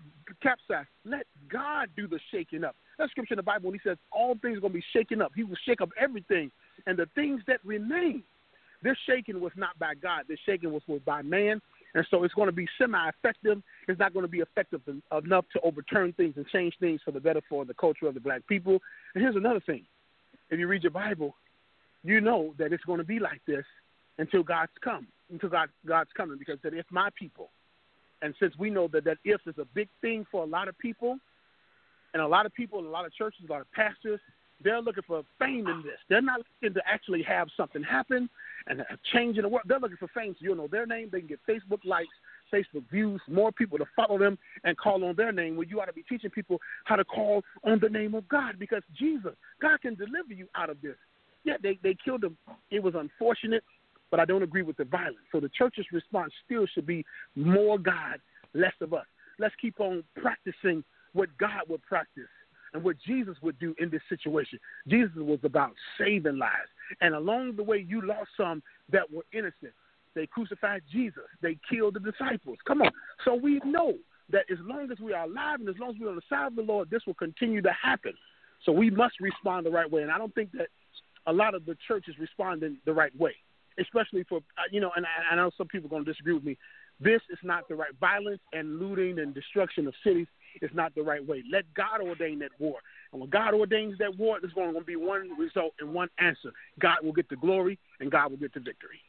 God do the shaking up. That's scripture in the Bible when he says all things are going to be shaken up. He will shake up everything. And the things that remain, this shaking was not by God. This shaking was by man. And so it's going to be semi-effective. It's not going to be effective enough to overturn things and change things for the better for the culture of the black people. And here's another thing. If you read your Bible, you know that it's going to be like this until God's coming, because that if my people, and since we know that if is a big thing for a lot of people, and a lot of people in a lot of churches, a lot of pastors, they're looking for fame in this. They're not looking to actually have something happen and a change in the world. They're looking for fame, so you'll know their name. They can get Facebook likes, Facebook views, more people to follow them and call on their name, when you ought to be teaching people how to call on the name of God, because Jesus, God can deliver you out of this. Yeah, they killed him. It was unfortunate, but I don't agree with the violence. So the church's response still should be more God, less of us. Let's keep on practicing what God would practice and what Jesus would do in this situation. Jesus was about saving lives. And along the way, you lost some that were innocent. They crucified Jesus. They killed the disciples. Come on. So we know that as long as we are alive and as long as we're on the side of the Lord, this will continue to happen. So we must respond the right way. And I don't think that a lot of the church is responding the right way, especially for, and I know some people are going to disagree with me. This is not the right. Violence and looting and destruction of cities is not the right way. Let God ordain that war. And when God ordains that war, there's going to be one result and one answer. God will get the glory and God will get the victory.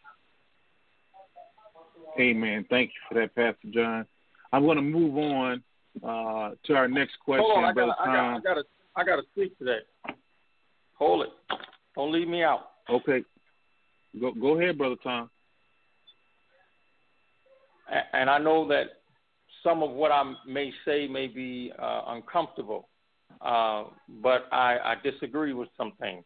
Amen. Thank you for that, Pastor John. I'm going to move on to our next question. Hold on, I got to speak to that. Hold it. Don't leave me out. Okay. Go ahead, Brother Tom. And I know that some of what I may say may be uncomfortable, but I disagree with some things.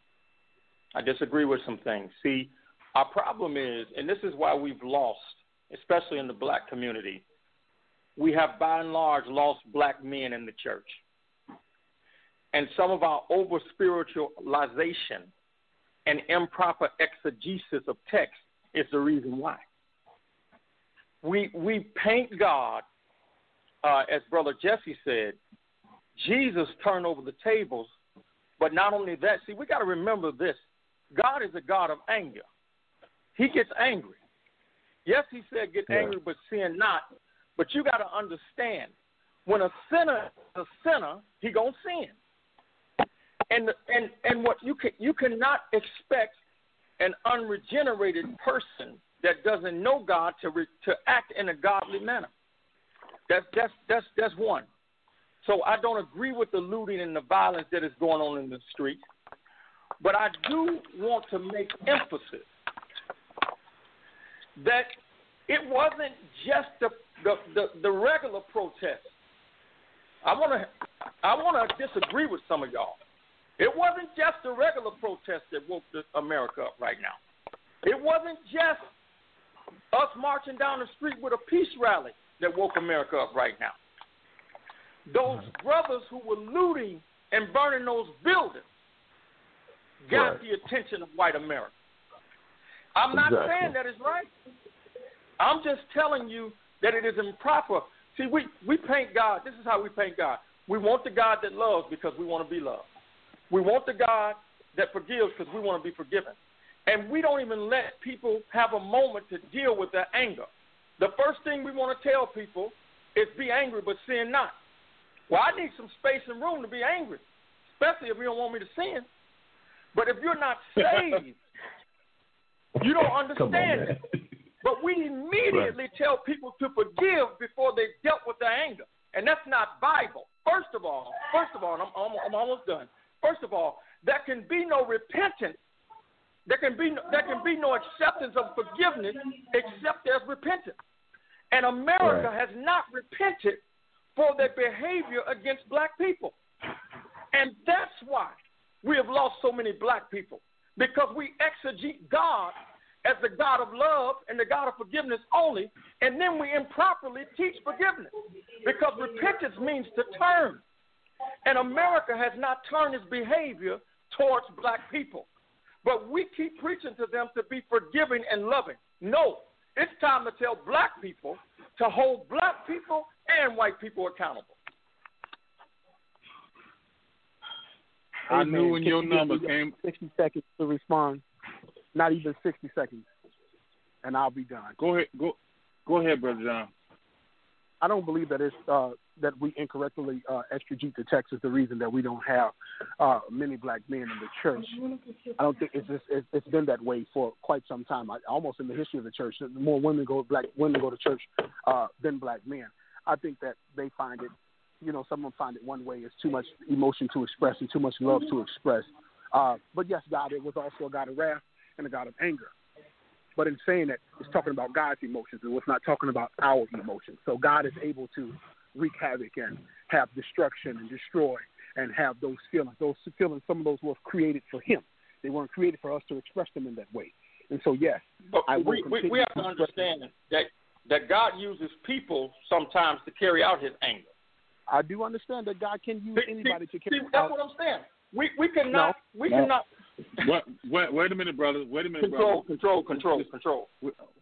See, our problem is, and this is why we've lost, especially in the black community, we have by and large lost black men in the church. And some of our over-spiritualization and improper exegesis of text is the reason why. We paint God, as Brother Jesse said, Jesus turned over the tables, but not only that, see, we got to remember this. God is a God of anger. He gets angry. Yes, he said get angry, but sin not. But you got to understand, when a sinner is a sinner, he going to sin. And what you cannot expect an unregenerated person that doesn't know God to act in a godly manner. That's one. So I don't agree with the looting and the violence that is going on in the streets, but I do want to make emphasis that it wasn't just the regular protest. I want to disagree with some of y'all. It wasn't just the regular protest that woke America up right now. It wasn't just us marching down the street with a peace rally that woke America up right now. Those brothers who were looting and burning those buildings got the attention of white America. I'm not saying that is right. I'm just telling you that it is improper. See, we paint God. This is how we paint God. We want the God that loves because we want to be loved. We want the God that forgives because we want to be forgiven. And we don't even let people have a moment to deal with their anger. The first thing we want to tell people is be angry but sin not. Well, I need some space and room to be angry, especially if you don't want me to sin. But if you're not saved, you don't understand it. But we immediately tell people to forgive before they dealt with their anger. And that's not Bible. First of all, I'm almost done. First of all, there can be no repentance. There can be no acceptance of forgiveness except there's repentance. And America has not repented for their behavior against black people. And that's why we have lost so many black people, because we exegete God as the God of love and the God of forgiveness only, and then we improperly teach forgiveness, because repentance means to turn. And America has not turned its behavior towards black people. But we keep preaching to them to be forgiving and loving. No, it's time to tell black people to hold black people and white people accountable. I knew when your number came. 60 seconds to respond. Not even 60 seconds. And I'll be done. Go ahead. Go ahead, Brother John. I don't believe that it's that we incorrectly exegete the text is the reason that we don't have many black men in the church. I don't think it's been that way for quite some time. Almost in the history of the church, more black women go to church than black men. I think that they find it, some of them find it one way. It's too much emotion to express and too much love to express. But yes, God, it was also a God of wrath and a God of anger. But in saying that, it's talking about God's emotions. It was not talking about our emotions. So God is able to wreak havoc and have destruction and destroy and have those feelings. Those feelings, some of those were created for Him. They weren't created for us to express them in that way. And so, yes. But we have to understand that God uses people sometimes to carry out His anger. I do understand that God can use anybody to carry out. That's what I'm saying. We cannot. Wait a minute, brother. Control.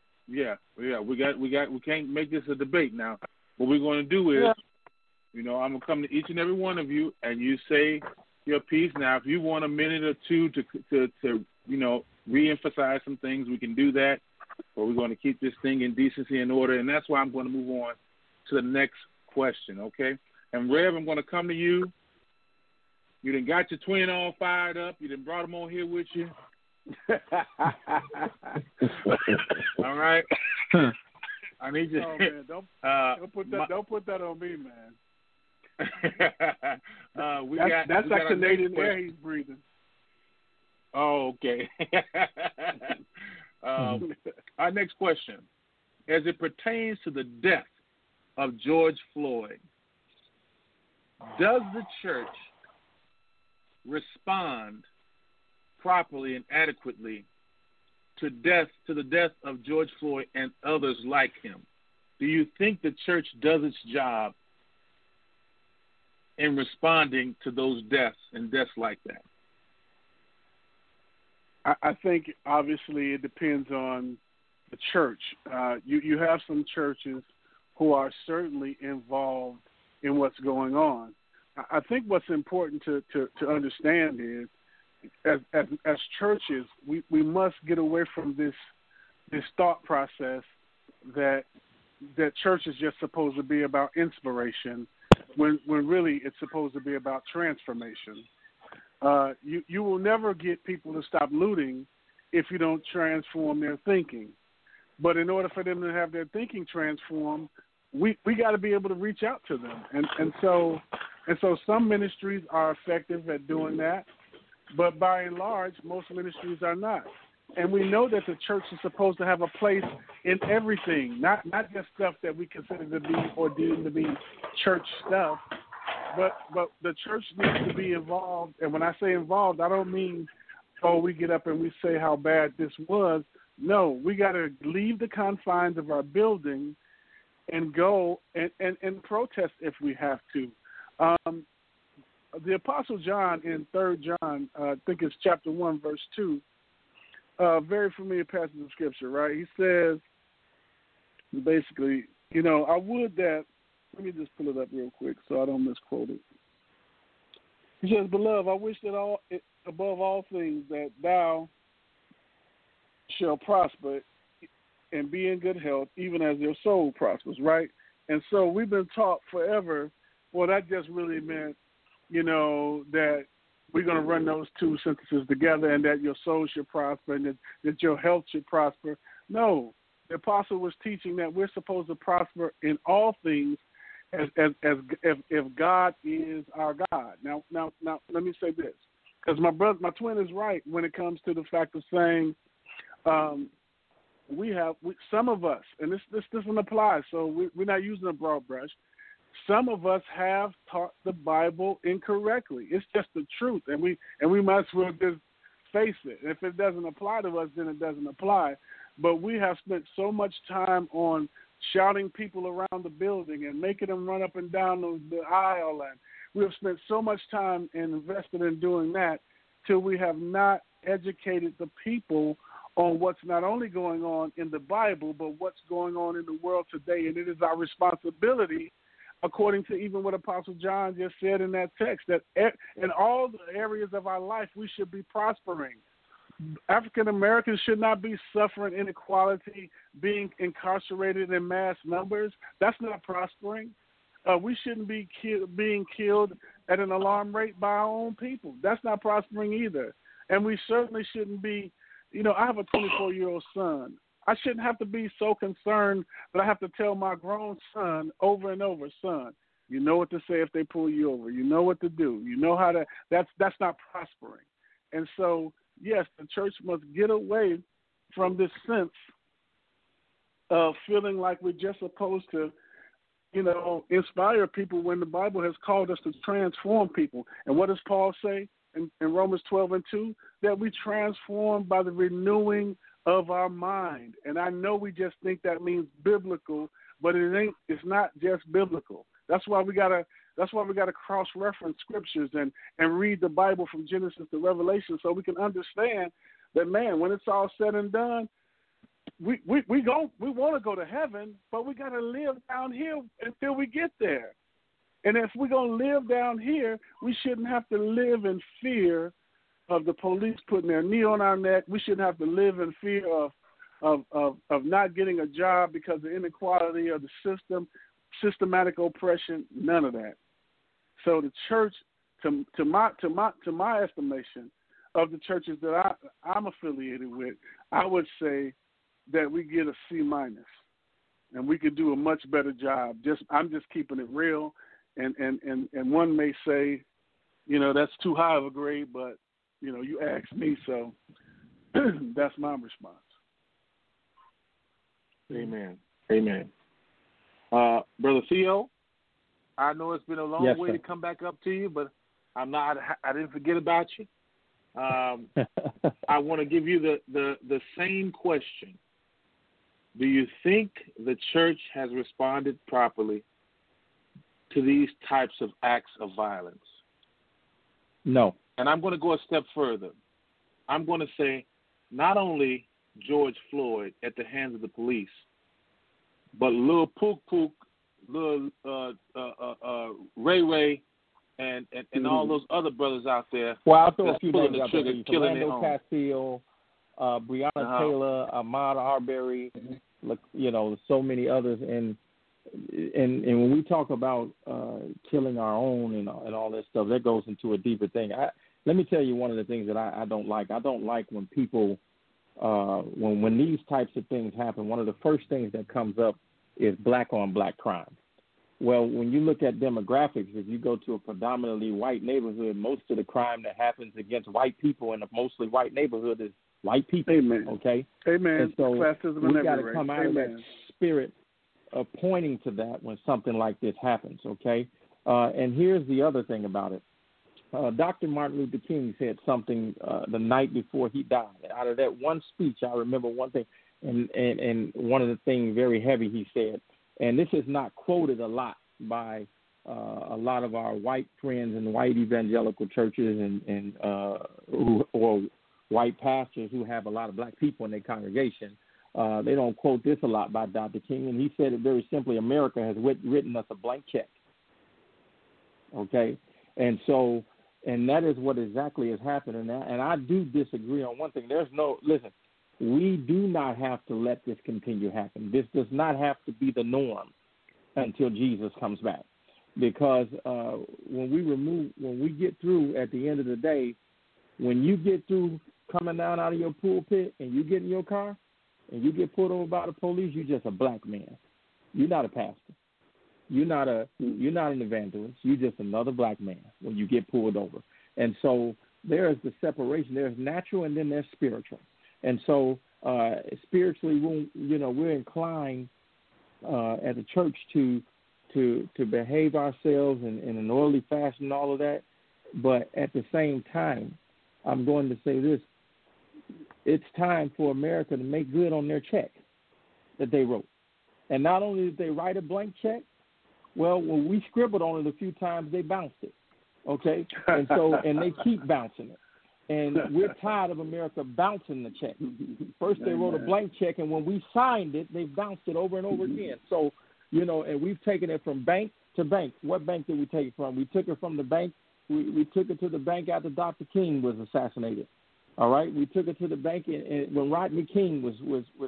We can't make this a debate now. What we're going to do is, I'm going to come to each and every one of you, and you say your piece. Now, if you want a minute or two to re-emphasize some things, we can do that. But we're going to keep this thing in decency and order, and that's why I'm going to move on to the next question, okay? And Rev, I'm going to come to you. You done got your twin all fired up. You done brought him on here with you. All right. I need you. Oh, man, don't put that on me, man. That's that Canadian air he's breathing. Oh, okay. Our next question, as it pertains to the death of George Floyd, does the church respond properly and adequately to the death of George Floyd and others like him? Do you think the church does its job in responding to those deaths and deaths like that? I think obviously it depends on the church. You have some churches who are certainly involved in what's going on. I think what's important to understand is, as churches, we must get away from this thought process that church is just supposed to be about inspiration, when really it's supposed to be about transformation. You will never get people to stop looting if you don't transform their thinking. But in order for them to have their thinking transformed, we got to be able to reach out to them, and so some ministries are effective at doing that, but by and large, most ministries are not. And we know that the church is supposed to have a place in everything, not just stuff that we consider to be or deem to be church stuff, but the church needs to be involved. And when I say involved, I don't mean, we get up and we say how bad this was. No, we got to leave the confines of our building and go and protest if we have to. The Apostle John in 3 John, I think it's chapter 1, verse 2, very familiar passage of Scripture, right? He says, basically, I would that, let me just pull it up real quick so I don't misquote it. He says, Beloved, I wish that above all things that thou shall prosper and be in good health, even as your soul prospers, right? And so we've been taught forever, well, that just really meant, that we're going to run those two sentences together and that your soul should prosper and that your health should prosper. No, the apostle was teaching that we're supposed to prosper in all things as if God is our God. Now, let me say this, because my twin is right when it comes to the fact of saying, some of us, and this doesn't apply, so we're not using a broad brush. Some of us have taught the Bible incorrectly. It's just the truth, and we might as well just face it. If it doesn't apply to us, then it doesn't apply. But we have spent so much time on shouting people around the building and making them run up and down the aisle, and we have spent so much time and invested in doing that till we have not educated the people on what's not only going on in the Bible, but what's going on in the world today. And it is our responsibility, according to even what Apostle John just said in that text, that in all the areas of our life, we should be prospering. African Americans should not be suffering inequality, being incarcerated in mass numbers. That's not prospering. We shouldn't be being killed at an alarm rate by our own people. That's not prospering either. And we certainly shouldn't be, I have a 24-year-old son. I shouldn't have to be so concerned that I have to tell my grown son over and over, son, you know what to say if they pull you over. You know what to do. You know how to – that's not prospering. And so, yes, the church must get away from this sense of feeling like we're just supposed to, inspire people when the Bible has called us to transform people. And what does Paul say in Romans 12:2? That we transform by the renewing of our mind. And I know we just think that means biblical, but it's not just biblical. That's why we gotta cross-reference scriptures and read the Bible from Genesis to Revelation so we can understand that, man, when it's all said and done, we want to go to heaven, but we got to live down here until we get there. And if we're going to live down here, we shouldn't have to live in fear of the police putting their knee on our neck. We shouldn't have to live in fear of not getting a job because of inequality of the system, systematic oppression, none of that. So the church, to my estimation of the churches that I'm affiliated with, I would say that we get a C-, and we could do a much better job. I'm just keeping it real, and one may say, that's too high of a grade, but you asked me, so that's my response. Amen. Brother Theo, I know it's been a long way to come back up to you, but I didn't forget about you. I want to give you the same question. Do you think the church has responded properly to these types of acts of violence? No. And I'm going to go a step further. I'm going to say not only George Floyd at the hands of the police, but Lil Pook Pook, Lil Ray Ray, and all those other brothers out there. Well, I'll throw a few names out there. Philando Castile, Breonna Taylor, Ahmaud Arbery, so many others. And when we talk about killing our own and all that stuff, that goes into a deeper thing. Let me tell you one of the things that I don't like. I don't like when people, when these types of things happen, one of the first things that comes up is black-on-black crime. Well, when you look at demographics, if you go to a predominantly white neighborhood, most of the crime that happens against white people in a mostly white neighborhood is white people. Amen. Okay? Amen. And so we got to come out of that spirit of pointing to that when something like this happens, okay? And here's the other thing about it. Dr. Martin Luther King said something the night before he died. Out of that one speech, I remember one thing, and one of the things very heavy he said, and this is not quoted a lot by a lot of our white friends in white evangelical churches or white pastors who have a lot of black people in their congregation. They don't quote this a lot by Dr. King, and he said it very simply: America has written us a blank check. Okay, and that is what exactly is happening now. And I do disagree on one thing. Listen, we do not have to let this continue happen. This does not have to be the norm until Jesus comes back. Because when we get through at the end of the day, when you get through coming down out of your pulpit and you get in your car and you get pulled over by the police, you're just a black man. You're not a pastor. You're not an evangelist. You're just another black man when you get pulled over. And so there is the separation. There's natural and then there's spiritual. And so spiritually, we're inclined as a church to behave ourselves in an orderly fashion and all of that. But at the same time, I'm going to say this: it's time for America to make good on their check that they wrote. And not only did they write a blank check, well, when we scribbled on it a few times, they bounced it, okay? And they keep bouncing it. And we're tired of America bouncing the check. First they wrote a blank check, and when we signed it, they bounced it over and over again. So, and we've taken it from bank to bank. What bank did we take it from? We took it from the bank. We took it to the bank after Dr. King was assassinated. All right, we took it to the bank, and when Rodney King was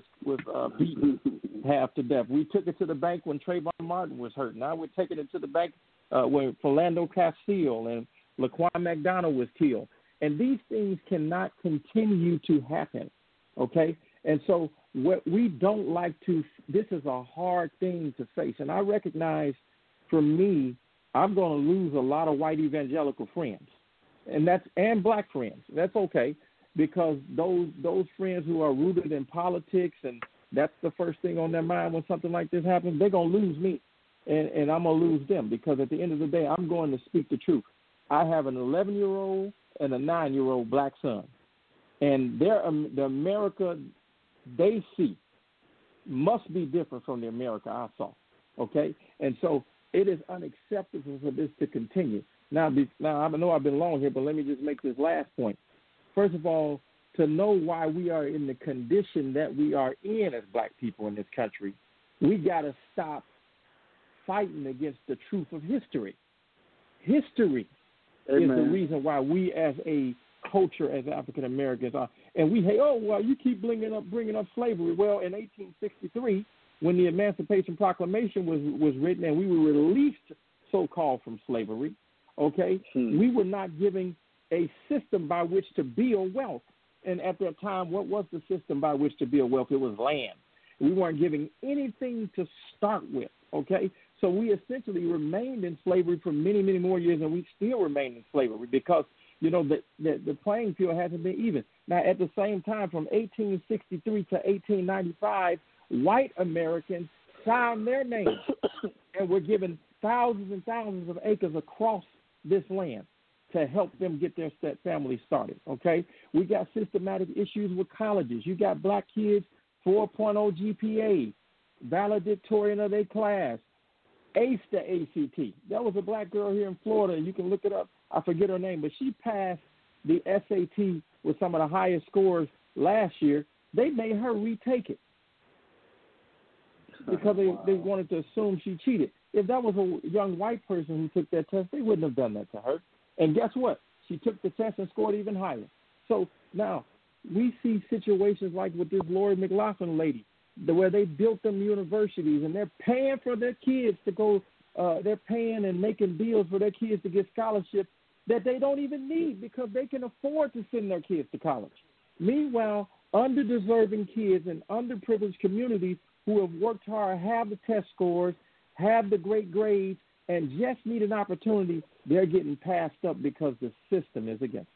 beaten half to death, we took it to the bank when Trayvon Martin was hurt. Now we're taking it to the bank when Philando Castile and Laquan McDonald was killed. And these things cannot continue to happen, okay? And so what we don't like to – this is a hard thing to face. And I recognize for me, I'm going to lose a lot of white evangelical friends, and black friends. That's okay, because those friends who are rooted in politics and that's the first thing on their mind when something like this happens, they're going to lose me, and I'm going to lose them, because at the end of the day, I'm going to speak the truth. I have an 11-year-old and a 9-year-old black son, and the America they see must be different from the America I saw, okay? And so it is unacceptable for this to continue. Now I know I've been long here, but let me just make this last point. First of all, to know why we are in the condition that we are in as black people in this country, we got to stop fighting against the truth of history. History is the reason why we as a culture, as African Americans are, and we hate, you keep bringing up slavery. Well, in 1863, when the Emancipation Proclamation was written and we were released, so-called, from slavery, okay, we were not giving a system by which to build wealth. And at that time, what was the system by which to build wealth? It was land. We weren't giving anything to start with, okay? So we essentially remained in slavery for many, many more years, and we still remain in slavery because, the playing field hasn't been even. Now, at the same time, from 1863 to 1895, white Americans signed their names and were given thousands and thousands of acres across this land to help them get their family started, okay? We got systematic issues with colleges. You got black kids, 4.0 GPA, valedictorian of their class, ace the ACT. That was a black girl here in Florida. You can look it up. I forget her name, but she passed the SAT with some of the highest scores last year. They made her retake it because they wanted to assume she cheated. If that was a young white person who took that test, they wouldn't have done that to her. And guess what? She took the test and scored even higher. So now we see situations like with this Lori McLaughlin lady, where they built them universities and they're paying for their kids to go, they're paying and making deals for their kids to get scholarships that they don't even need because they can afford to send their kids to college. Meanwhile, underdeserving kids in underprivileged communities who have worked hard, have the test scores, have the great grades, and just need an opportunity, they're getting passed up because the system is against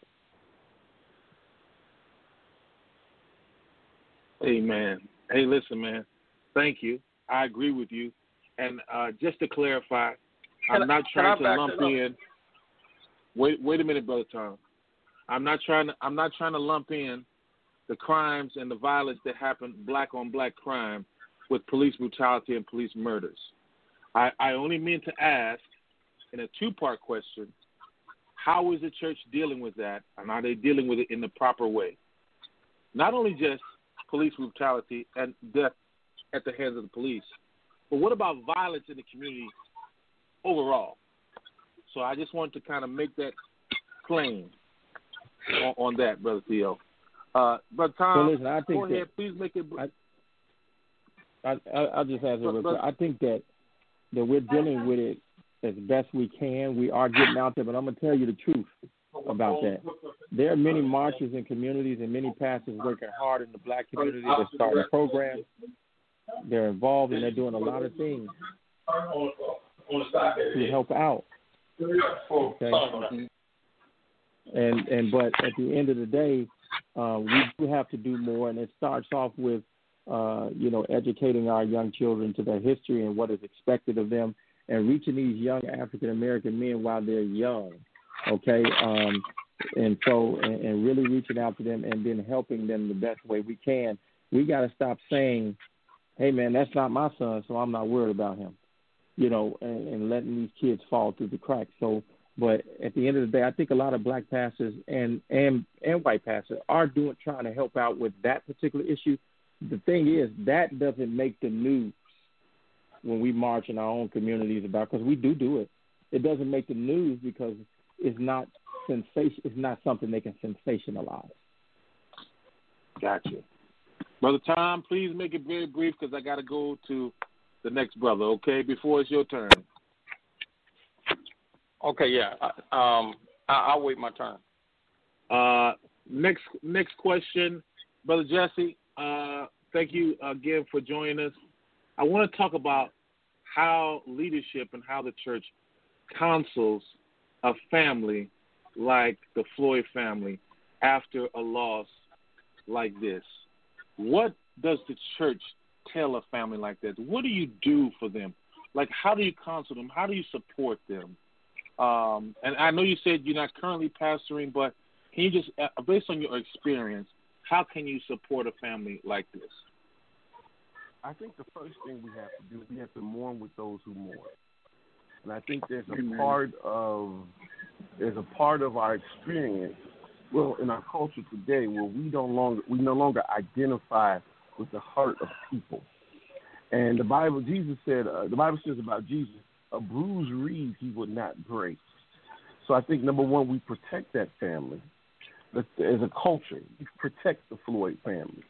them. Amen. Hey, listen, man. Thank you. I agree with you. And just to clarify, I'm not trying to lump in. Wait a minute, Brother Tom. I'm not trying to lump in the crimes and the violence that happen, black on black crime, with police brutality and police murders. I only mean to ask, in a two-part question, how is the church dealing with that, and are they dealing with it in the proper way? Not only just police brutality and death at the hands of the police, but what about violence in the community overall? So I just wanted to kind of make that plain on that, Brother Theo. Brother Tom, so listen, I think go ahead, please make it. I'll just answer real quick. I think that we're dealing with it as best we can. We are getting out there, but I'm going to tell you the truth about that. There are many marches in communities and many pastors working hard in the black community. They're starting programs. They're involved and they're doing a lot of things to help out. Okay. But at the end of the day, we do have to do more, and it starts off with educating our young children to their history and what is expected of them, and reaching these young African American men while they're young. Okay, and really reaching out to them and then helping them the best way we can. We got to stop saying, "Hey, man, that's not my son, so I'm not worried about him," and letting these kids fall through the cracks. So, but at the end of the day, I think a lot of black pastors and white pastors are trying to help out with that particular issue. The thing is, that doesn't make the news when we march in our own communities because we do it. It doesn't make the news because it's not sensation. It's not something they can sensationalize. Gotcha. Brother Tom, please make it very brief because I got to go to the next brother, okay, before it's your turn. Okay, yeah. I'll wait my turn. Next question, Brother Jesse. Thank you again for joining us. I want to talk about how leadership and how the church counsels a family like the Floyd family after a loss like this. What does the church tell a family like that? What do you do for them? Like, how do you counsel them? How do you support them? And I know you said you're not currently pastoring, but can you just, based on your experience, how can you support a family like this? I think the first thing we have to do is we have to mourn with those who mourn. And I think there's a part of our experience, well, in our culture today, where we no longer identify with the heart of people. And the Bible says about Jesus, a bruised reed he would not break. So I think, number one, we protect that family. But as a culture, we protect the Floyd family.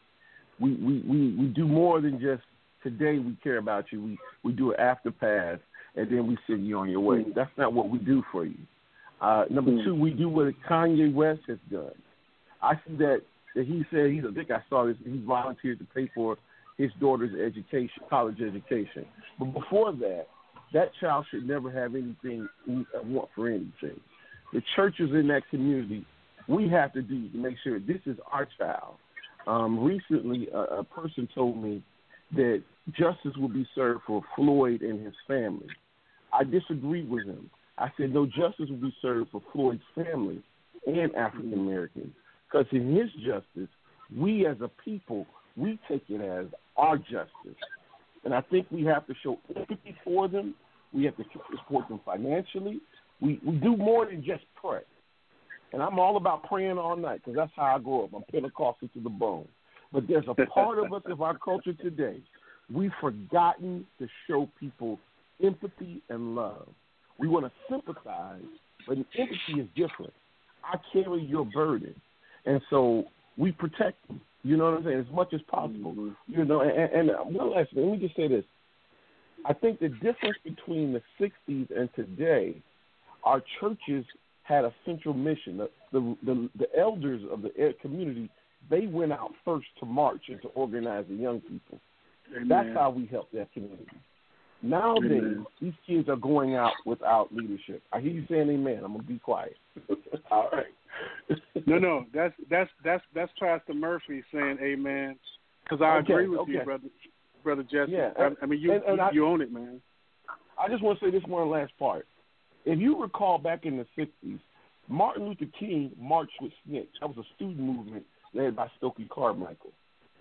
We do more than just today we care about you. We do an after pass, and then we send you on your way. That's not what we do for you. Number two, we do what Kanye West has done. I see that he said, I think I saw this, he volunteered to pay for his daughter's education, college education. But before that child should never have anything, want for anything. The churches in that community, we have to do to make sure this is our child. Recently, a person told me that justice will be served for Floyd and his family. I disagreed with him. I said no justice will be served for Floyd's family and African Americans, because in his justice, we as a people, we take it as our justice. And I think we have to show empathy for them. We have to support them financially. We do more than just pray. And I'm all about praying all night because that's how I grew up. I'm Pentecostal to the bone. But there's a part of us, of our culture today, we've forgotten to show people empathy and love. We want to sympathize, but empathy is different. I carry your burden. And so we protect them, you know what I'm saying, as much as possible. You know, and one last thing, let me just say this. I think the difference between the 60s and today, our churches had a central mission. The elders of the community, they went out first to march and to organize the young people. Amen. That's how we help that community. Nowadays, these kids are going out without leadership. I hear you saying amen. I'm gonna be quiet. All right. No, that's Pastor Murphy saying amen. Because I agree with you, brother Jesse. Yeah, I mean, you own it, man. I just want to say this one last part. If you recall back in the 60s, Martin Luther King marched with SNCC. That was a student movement led by Stokely Carmichael.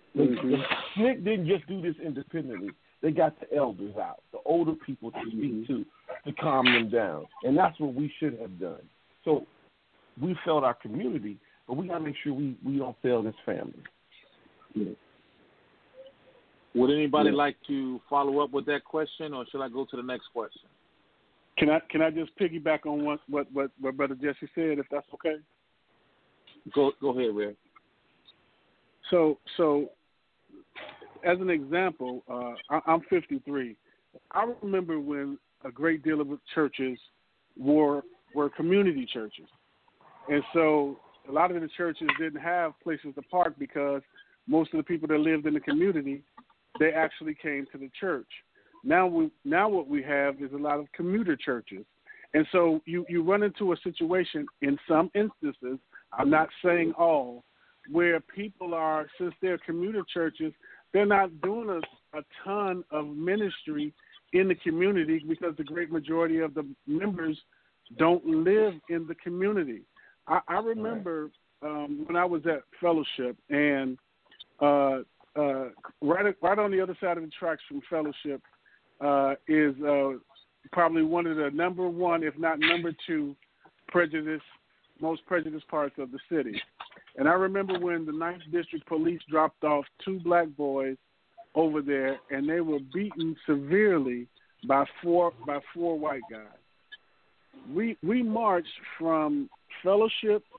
SNCC didn't just do this independently. They got the elders out, the older people to speak to calm them down. And that's what we should have done. So we failed our community, but we got to make sure we don't fail this family. Yeah. Would anybody like to follow up with that question, or should I go to the next question? Can I just piggyback on what Brother Jesse said, if that's okay? Go ahead, Ray. So as an example, I'm 53. I remember when a great deal of churches were community churches. And so a lot of the churches didn't have places to park because most of the people that lived in the community, they actually came to the church. Now what we have is a lot of commuter churches. And so you run into a situation in some instances, I'm not saying all, where people are, since they're commuter churches, they're not doing a ton of ministry in the community because the great majority of the members don't live in the community. I remember when I was at Fellowship, and right on the other side of the tracks from Fellowship is probably one of the number one, if not number two, most prejudiced parts of the city. And I remember when the 9th District Police dropped off 2 black boys over there, and they were beaten severely by four white guys. We marched from Fellowship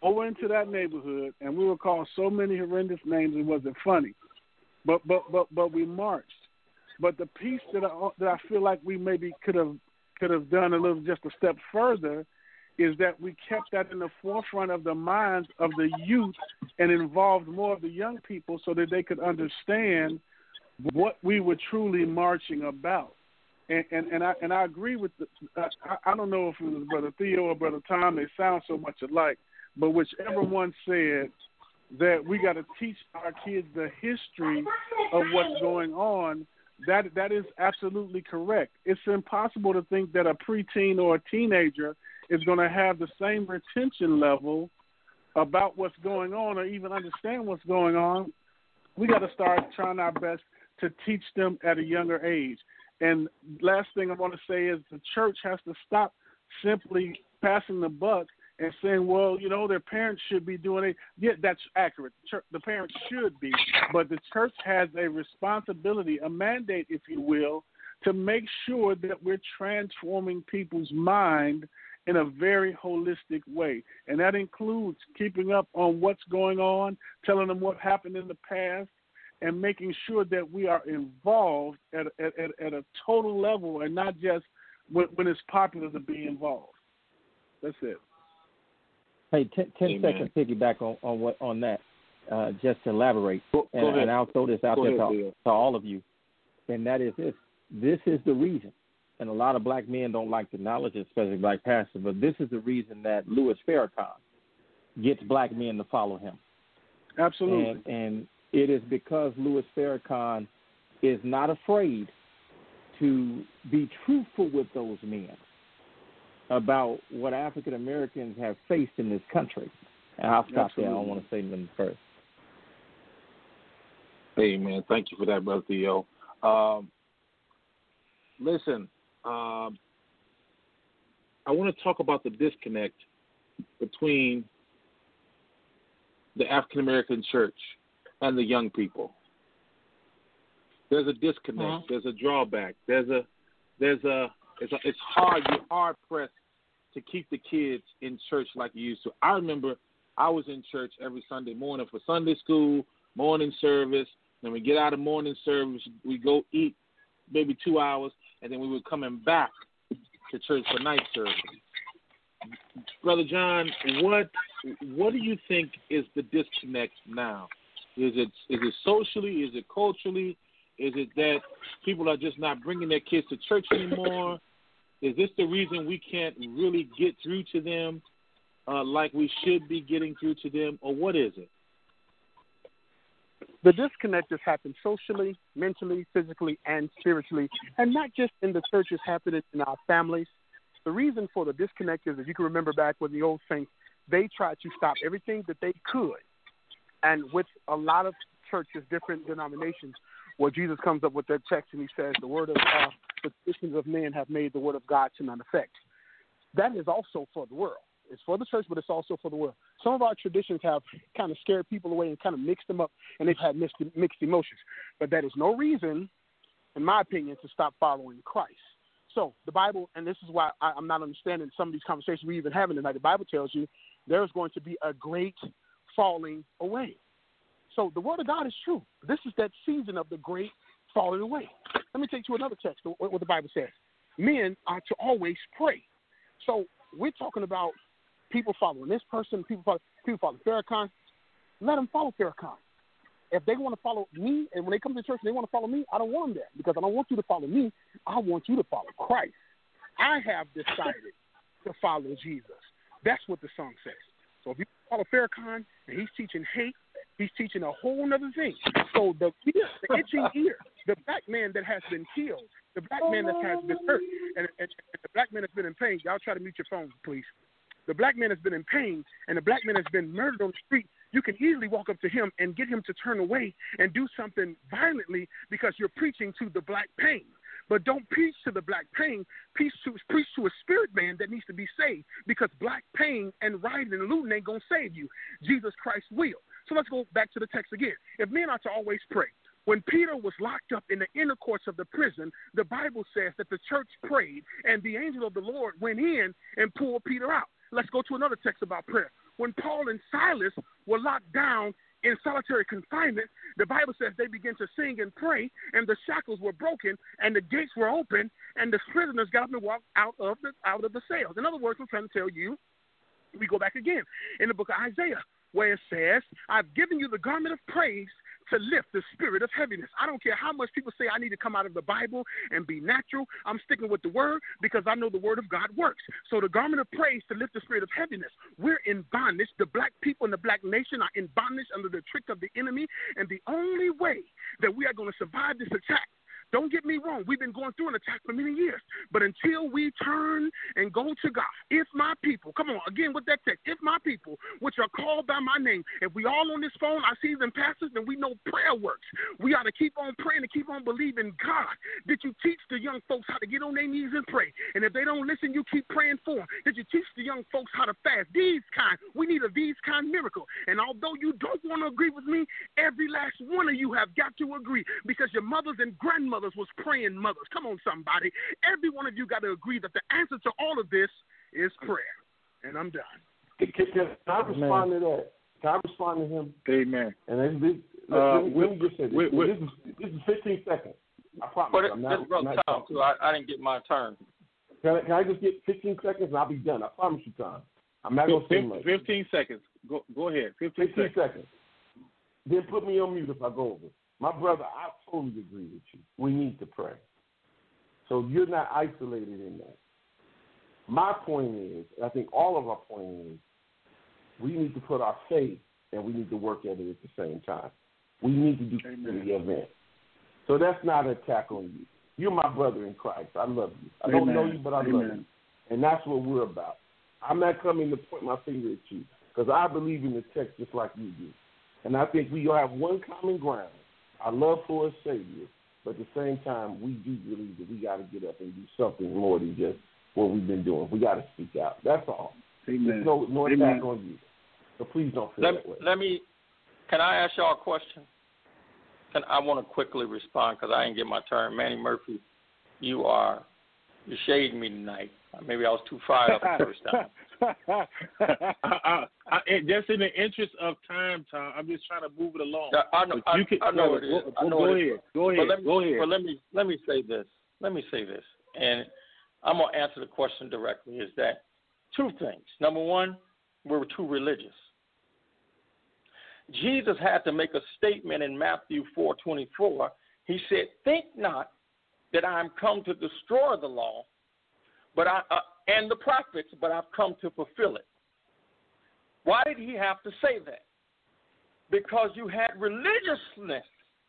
over into that neighborhood, and we were called so many horrendous names it wasn't funny. But we marched. But the piece that I feel like we maybe could have done a little just a step further is that we kept that in the forefront of the minds of the youth and involved more of the young people so that they could understand what we were truly marching about. And I agree with I don't know if it was Brother Theo or Brother Tom, they sound so much alike, but whichever one said that we got to teach our kids the history of what's going on, that is absolutely correct. It's impossible to think that a preteen or a teenager is going to have the same retention level about what's going on or even understand what's going on. We got to start trying our best to teach them at a younger age. And last thing I want to say is the church has to stop simply passing the buck and saying, well, you know, their parents should be doing it. Yeah, that's accurate. The parents should be. But the church has a responsibility, a mandate, if you will, to make sure that we're transforming people's mind in a very holistic way. And that includes keeping up on what's going on, telling them what happened in the past, and making sure that we are involved at a total level and not just when it's popular to be involved. That's it. Hey, 10 seconds piggyback on that, just to elaborate. Go ahead. And I'll throw this out there to all of you, and that is this. This is the reason, and a lot of black men don't like the knowledge, especially black pastors, but this is the reason that Louis Farrakhan gets black men to follow him. Absolutely. And it is because Louis Farrakhan is not afraid to be truthful with those men about what African Americans have faced in this country. And I'll stop there. I don't want to say them first. Hey, man, thank you for that, Brother Theo. Listen, I want to talk about the disconnect between the African American church and the young people. There's a disconnect. There's a drawback. It's hard. You're hard pressed to keep the kids in church like you used to. I remember I was in church every Sunday morning for Sunday school, morning service. Then we get out of morning service, we go eat maybe 2 hours, and then we were coming back to church for night service. Brother John, what do you think is the disconnect now? Is it socially? Is it culturally? Is it that people are just not bringing their kids to church anymore? Is this the reason we can't really get through to them like we should be getting through to them, or what is it? The disconnect has happened socially, mentally, physically, and spiritually, and not just in the church, it's happening in our families. The reason for the disconnect is, if you can remember back with the old saints, they tried to stop everything that they could. And with a lot of churches, different denominations, where Jesus comes up with that text and he says, the traditions of men have made the word of God to none effect. That is also for the world. It's for the church, but it's also for the world. Some of our traditions have kind of scared people away and kind of mixed them up, and they've had mixed emotions. But that is no reason, in my opinion, to stop following Christ. So the Bible, and this is why I'm not understanding some of these conversations we're even having tonight, the Bible tells you there's going to be a great falling away. So the word of God is true. This is that season of the great falling away. Let me take you to another text, what the Bible says. Men are to always pray. So we're talking about people following this person, people follow Farrakhan. Let them follow Farrakhan. If they want to follow me, and when they come to church and they want to follow me, I don't want them there, because I don't want you to follow me. I want you to follow Christ. I have decided to follow Jesus. That's what the song says. So if you follow Farrakhan and he's teaching hate, he's teaching a whole other thing. So the itching ear, the black man that has been killed, the black man that has been hurt, and the black man that's been in pain. Y'all try to mute your phones, please. The black man has been in pain, and the black man has been murdered on the street. You can easily walk up to him and get him to turn away and do something violently because you're preaching to the black pain. But don't preach to the black pain. Preach to a spirit man that needs to be saved, because black pain and rioting and looting ain't going to save you. Jesus Christ will. So let's go back to the text again. If men are to always pray, when Peter was locked up in the inner courts of the prison, the Bible says that the church prayed and the angel of the Lord went in and pulled Peter out. Let's go to another text about prayer. when Paul and Silas were locked down in solitary confinement, the Bible says they began to sing and pray, and the shackles were broken, and the gates were open, and the prisoners got up and walked out of the cells. In other words, I'm trying to tell you, we go back again in the book of Isaiah, where it says, I've given you the garment of praise to lift the spirit of heaviness. I don't care how much people say I need to come out of the Bible and be natural. I'm sticking with the word because I know the word of God works. So the garment of praise to lift the spirit of heaviness. We're in bondage. The black people and the black nation are in bondage under the trick of the enemy. And the only way that we are going to survive this attack, don't get me wrong, we've been going through an attack for many years. But until we turn and go to God, if my people, come on, again with that text, if my people, which are called by my name, if we all on this phone, I see them pastors, then we know prayer works. We ought to keep on praying and keep on believing God. Did you teach the young folks how to get on their knees and pray? And if they don't listen, you keep praying for them. Did you teach the young folks how to fast? We need a these kind miracle. And although you don't want to agree with me, every last one of you have got to agree because your mothers and grandmothers was praying mothers. Come on, somebody. Every one of you got to agree that the answer to all of this is prayer. And I'm done. Can I respond to that? Can I respond to him? Amen. And let me just say this. This is 15 seconds. I promise. But I'm not Tom, too. I didn't get my turn. Can I just get 15 seconds and I'll be done? I promise you, Tom. I'm not going to say much. 15 seconds. Go ahead. 15 seconds. Then put me on mute if I go over. My brother, I totally agree with you. We need to pray. So you're not isolated in that. My point is, I think all of our point is, we need to put our faith and we need to work at it at the same time. We need to do the event. So that's not an attack on you. You're my brother in Christ. I love you. I don't know you, but I love you. And that's what we're about. I'm not coming to point my finger at you because I believe in the text just like you do. And I think we all have one common ground. Our love for a Savior, but at the same time, we do believe that we got to get up and do something more than just what we've been doing. We got to speak out. That's all. Amen. There's no attack on you. So please don't feel that way. Can I ask y'all a question? I want to quickly respond because I didn't get my turn. Manny Murphy, you're shading me tonight. Maybe I was too fired up the first time. Just in the interest of time, Tom, I'm just trying to move it along. I know it is. Go ahead. But let me say this. And I'm going to answer the question directly, is that two things. Number one, we were too religious. Jesus had to make a statement in Matthew 4:24. He said, think not that I am come to destroy the law and the prophets, but I've come to fulfill it. Why did he have to say that? Because you had religion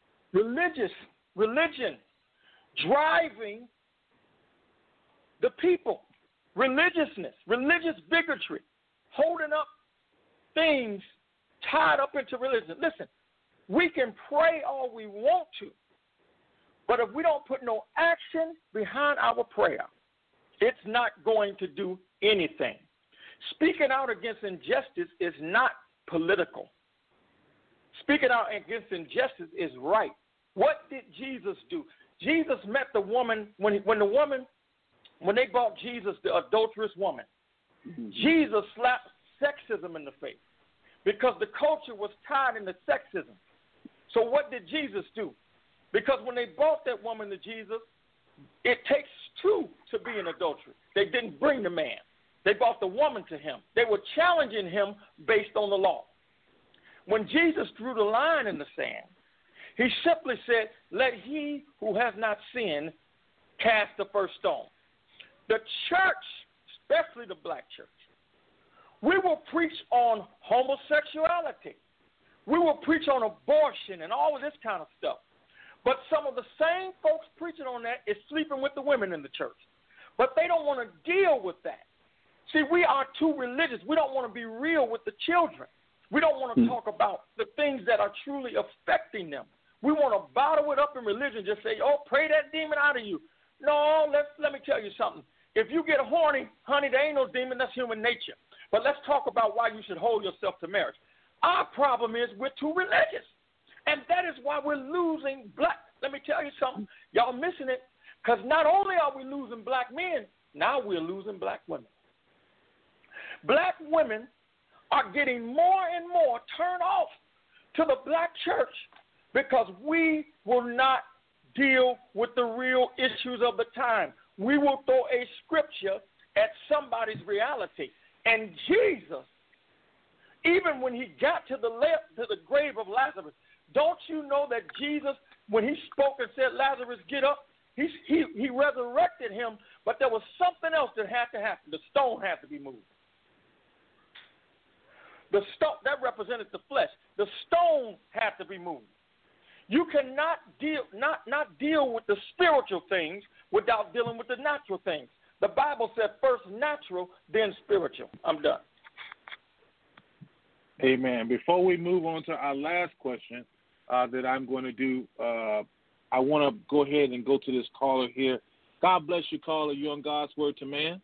driving the people. Religiousness, religious bigotry, holding up things tied up into religion. Listen, we can pray all we want to, but if we don't put no action behind our prayer, it's not going to do anything. Speaking out against injustice is not political. Speaking out against injustice is right. What did Jesus do? Jesus met the woman when they brought Jesus, the adulterous woman. Mm-hmm. Jesus slapped sexism in the face because the culture was tied into sexism. So what did Jesus do? Because when they brought that woman to Jesus, it takes two to be an adultery. They didn't bring the man. They brought the woman to him. They were challenging him based on the law. When Jesus drew the line in the sand, he simply said, let he who has not sinned cast the first stone. The church, especially the black church, we will preach on homosexuality. We will preach on abortion and all of this kind of stuff. But some of the same folks preaching on that is sleeping with the women in the church. But they don't want to deal with that. See, we are too religious. We don't want to be real with the children. We don't want to talk about the things that are truly affecting them. We want to bottle it up in religion, just say, oh, pray that demon out of you. No, let me tell you something. If you get horny, honey, there ain't no demon. That's human nature. But let's talk about why you should hold yourself to marriage. Our problem is we're too religious. And that is why we're losing black. Let me tell you something. Y'all missing it. Because not only are we losing black men, now we're losing black women. Black women are getting more and more turned off to the black church because we will not deal with the real issues of the time. We will throw a scripture at somebody's reality. And Jesus, even when he got to the grave of Lazarus, don't you know that Jesus, when he spoke and said, Lazarus, get up, he resurrected him, but there was something else that had to happen. The stone had to be moved. The stone, that represented the flesh. The stone had to be moved. You cannot not deal with the spiritual things without dealing with the natural things. The Bible said first natural, then spiritual. I'm done. Amen. Before we move on to our last question that I'm going to do, I want to go ahead and go to this caller here. God bless you, caller. You on God's Word to Man?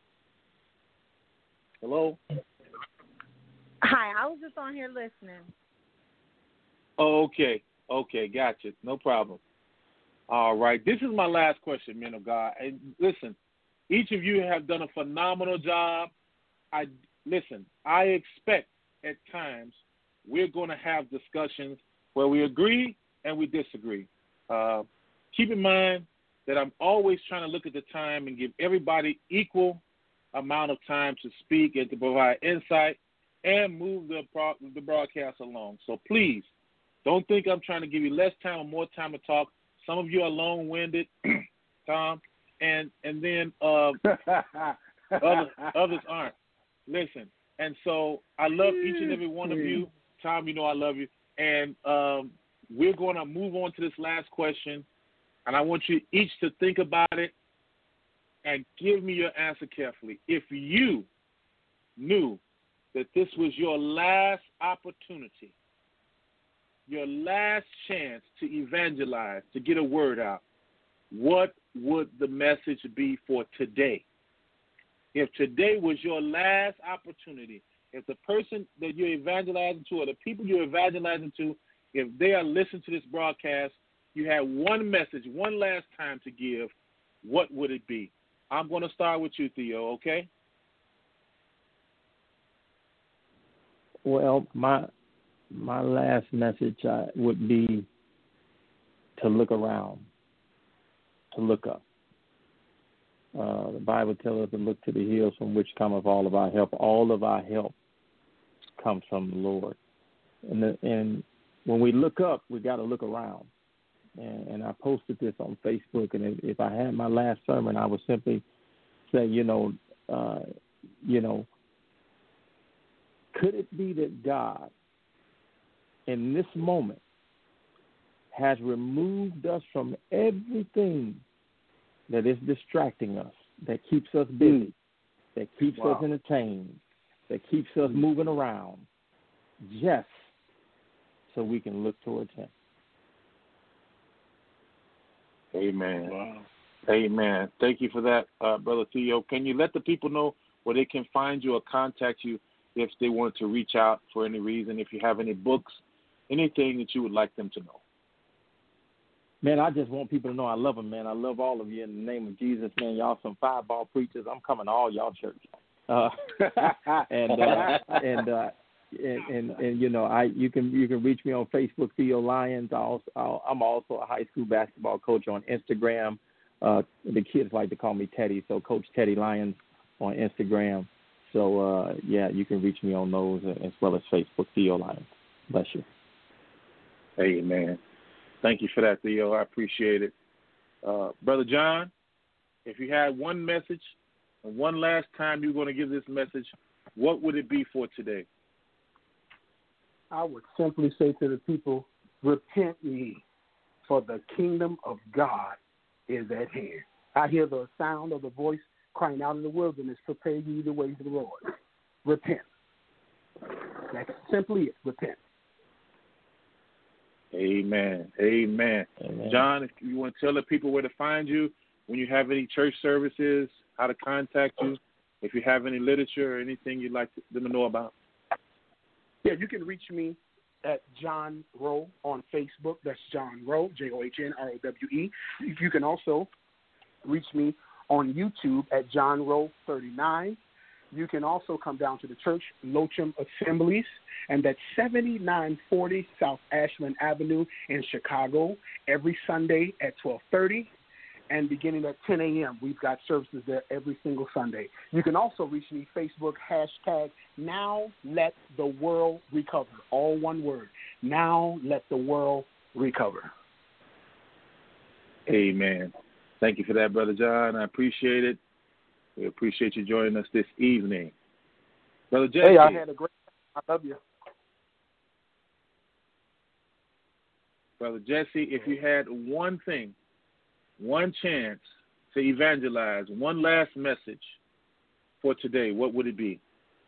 Hello? Hi, I was just on here listening. Oh, okay. Okay, gotcha. No problem. All right. This is my last question, men of God. And listen, each of you have done a phenomenal job. I expect at times we're going to have discussions where we agree and we disagree. Keep in mind that I'm always trying to look at the time and give everybody equal amount of time to speak and to provide insight and move the broadcast along. So please, don't think I'm trying to give you less time or more time to talk. Some of you are long-winded, Tom, and then others aren't. Listen, and so I love each and every one of you. Tom, you know I love you. And we're going to move on to this last question, and I want you each to think about it and give me your answer carefully. If you knew that this was your last opportunity, your last chance to evangelize, to get a word out, what would the message be for today? If today was your last opportunity, if the person that you're evangelizing to or the people you're evangelizing to, if they are listening to this broadcast, you had one message, one last time to give, what would it be? I'm going to start with you, Theo, okay? Well, my last message would be to look around, to look up. The Bible tells us to look to the hills from which cometh all of our help. All of our help comes from the Lord. And when we look up, we got to look around. And I posted this on Facebook, and if I had my last sermon, I would simply say, could it be that God, in this moment, has removed us from everything that is distracting us, that keeps us busy, that keeps us entertained, that keeps us moving around, just so we can look towards Him? Amen. Wow. Amen. Thank you for that, Brother Theo. Can you let the people know where they can find you or contact you if they want to reach out for any reason, if you have any books, anything that you would like them to know? Man, I just want people to know I love them, man. I love all of you in the name of Jesus, man. Y'all some fireball preachers. I'm coming to all y'all church. You can reach me on Facebook, Theo Lyons. I'm also a high school basketball coach on Instagram. The kids like to call me Teddy, so Coach Teddy Lyons on Instagram. So you can reach me on those as well as Facebook, Theo Lyons. Bless you. Amen. Thank you for that, Theo. I appreciate it. Brother John, if you had one message and one last time you're going to give this message, what would it be for today? I would simply say to the people, repent ye, for the kingdom of God is at hand. I hear the sound of the voice crying out in the wilderness, prepare ye the ways of the Lord. Repent. That's simply it, repent. Amen. Amen. Amen. John, if you want to tell the people where to find you, when you have any church services, how to contact you, if you have any literature or anything you'd like them to know about. Yeah, you can reach me at John Rowe on Facebook. That's John Rowe, JOHNROWE. You can also reach me on YouTube at John Rowe 39. You can also come down to the church, Lochum Assemblies, and that's 7940 South Ashland Avenue in Chicago, every Sunday at 12:30 and beginning at 10 a.m. We've got services there every single Sunday. You can also reach me, Facebook, hashtag Now Let the World Recover. All one word. Now Let the World Recover. Amen. Thank you for that, Brother John. I appreciate it. We appreciate you joining us this evening. Brother Jesse. Hey, I had a great time. I love you. Brother Jesse, if you had one thing, one chance to evangelize, one last message for today, what would it be?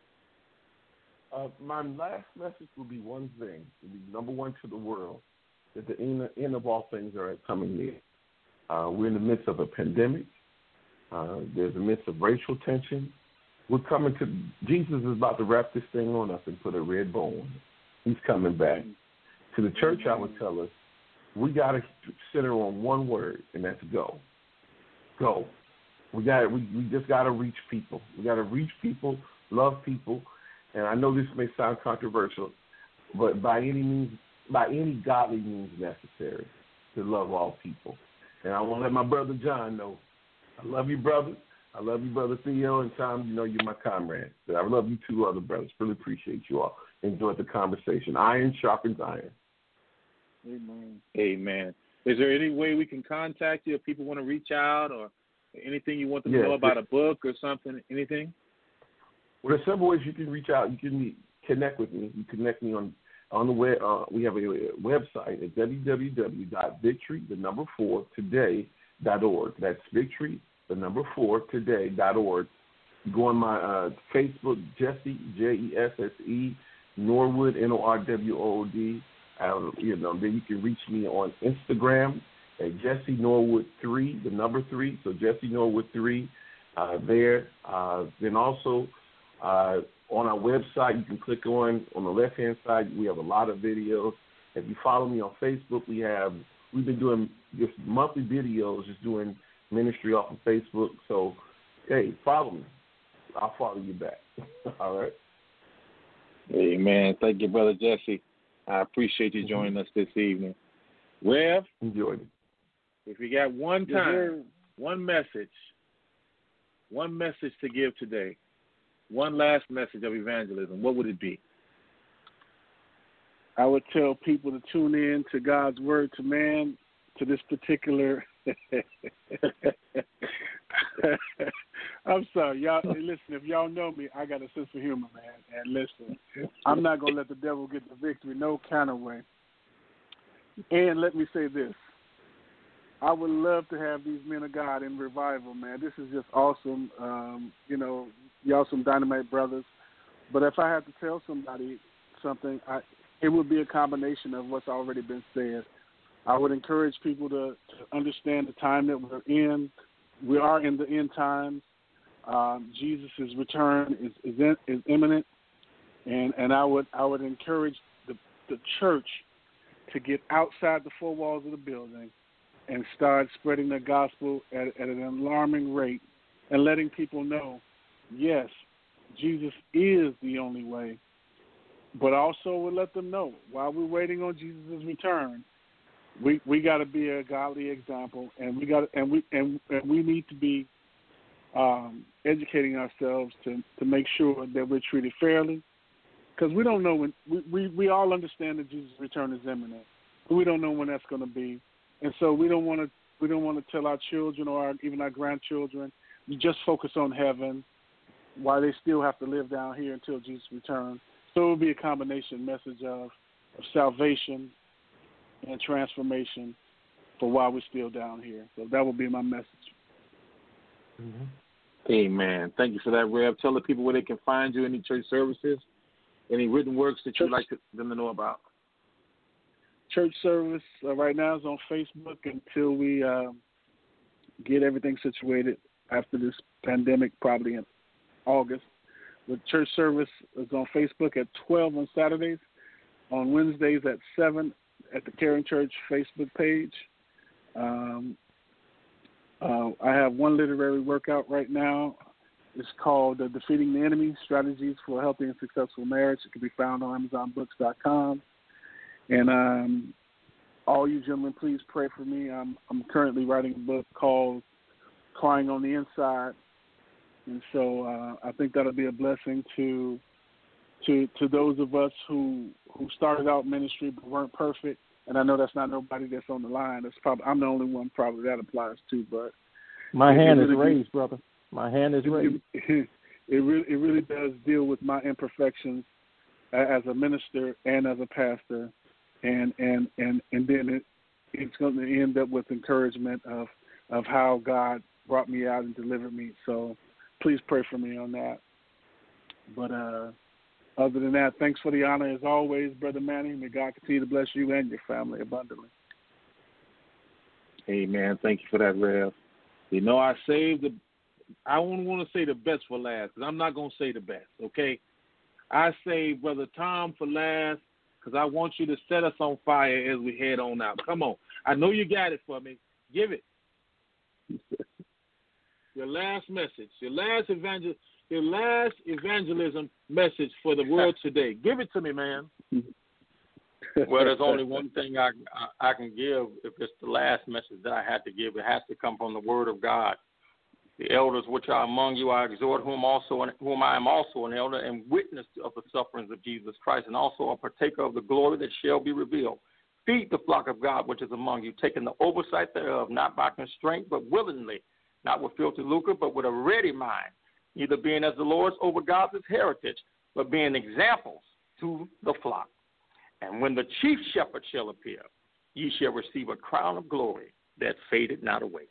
My last message would be one thing. It would be number one to the world, that the end of all things are coming near. We're in the midst of a pandemic. There's a midst of racial tension. We're coming to, Jesus is about to wrap this thing on us and put a red bow on it. He's coming back. To the church, I would tell us, we got to center on one word, and that's go. Go. We just got to reach people. We got to reach people, love people, and I know this may sound controversial, but by any godly means necessary to love all people. And I want to let my brother John know, I love you, brother. I love you, Brother Theo, and Tom, you know you're my comrade. But I love you two other brothers. Really appreciate you all. Enjoyed the conversation. Iron sharpens iron. Amen. Amen. Is there any way we can contact you if people want to reach out or anything you want them to know about a book or something, anything? Well, there's several ways you can reach out. You can connect with me. You connect me on the web. We have a website at www.victory4today.org. That's victory4today.org. You go on my Facebook, Jesse, Jesse, Norwood, Norwood. Then you can reach me on Instagram at Jesse Norwood 3, the number 3. So Jesse Norwood 3 there. Then also on our website, you can click on the left-hand side. We have a lot of videos. If you follow me on Facebook, we've been doing just monthly videos, just doing ministry off of Facebook. So, hey, follow me. I'll follow you back. All right. Amen. Thank you, Brother Jesse. I appreciate you joining us this evening. Rev? Enjoyed it. If you got one time, one message to give today, one last message of evangelism, what would it be? I would tell people to tune in to God's Word to Man, to this particular I'm sorry, y'all. Listen, if y'all know me, I got a sense of humor, man. And listen, I'm not gonna let the devil get the victory, no kind of way. And let me say this: I would love to have these men of God in revival, man. This is just awesome. Y'all some dynamite brothers. But if I had to tell somebody something, it would be a combination of what's already been said. I would encourage people to understand the time that we're in. We are in the end times. Jesus' return is imminent, and I would encourage the church to get outside the four walls of the building and start spreading the gospel at an alarming rate and letting people know, yes, Jesus is the only way. But also we'll let them know while we're waiting on Jesus' return, we got to be a godly example, and we need to be educating ourselves to make sure that we're treated fairly, because we don't know when. We all understand that Jesus' return is imminent, but we don't know when that's going to be, and so we don't want to tell our children or even our grandchildren, you just focus on heaven while they still have to live down here until Jesus returns. So it will be a combination message of salvation and transformation for while we're still down here. So that will be my message. Mm-hmm. Amen. Thank you for that, Rev. Tell the people where they can find you, any church services, any written works that you'd like them to know about. Church service right now is on Facebook until we get everything situated after this pandemic, probably in August. The church service is on Facebook at 12 on Saturdays, on Wednesdays at 7 at the Caring Church Facebook page. I have one literary workout right now It's called Defeating the Enemy, Strategies for a Healthy and Successful Marriage. It can be found on AmazonBooks.com. And all you gentlemen, please pray for me. I'm currently writing a book called Crying on the Inside. And so I think that'll be a blessing to those of us who started out ministry but weren't perfect. And I know that's not nobody that's on the line. I'm the only one probably that applies to. But my hand is raised, brother. My hand is raised. It really does deal with my imperfections as a minister and as a pastor, and then it's going to end up with encouragement of how God brought me out and delivered me. So please pray for me on that. But other than that, thanks for the honor as always, Brother Manny. May God continue to bless you and your family abundantly. Amen. Thank you for that, Rev. You know, I don't want to say the best for last, because I'm not going to say the best, okay? I saved Brother Tom for last because I want you to set us on fire as we head on out. Come on. I know you got it for me. Give it. Your last message, your last evangelism message for the world today. Give it to me, man. Well, there's only one thing I can give. If it's the last message that I had to give, it has to come from the Word of God. The elders which are among you, I exhort whom I am also an elder and witness of the sufferings of Jesus Christ, and also a partaker of the glory that shall be revealed. Feed the flock of God which is among you, taking the oversight thereof, not by constraint, but willingly, not with filthy lucre, but with a ready mind, neither being as the Lord's over God's heritage, but being examples to the flock. And when the chief shepherd shall appear, ye shall receive a crown of glory that fadeth not away.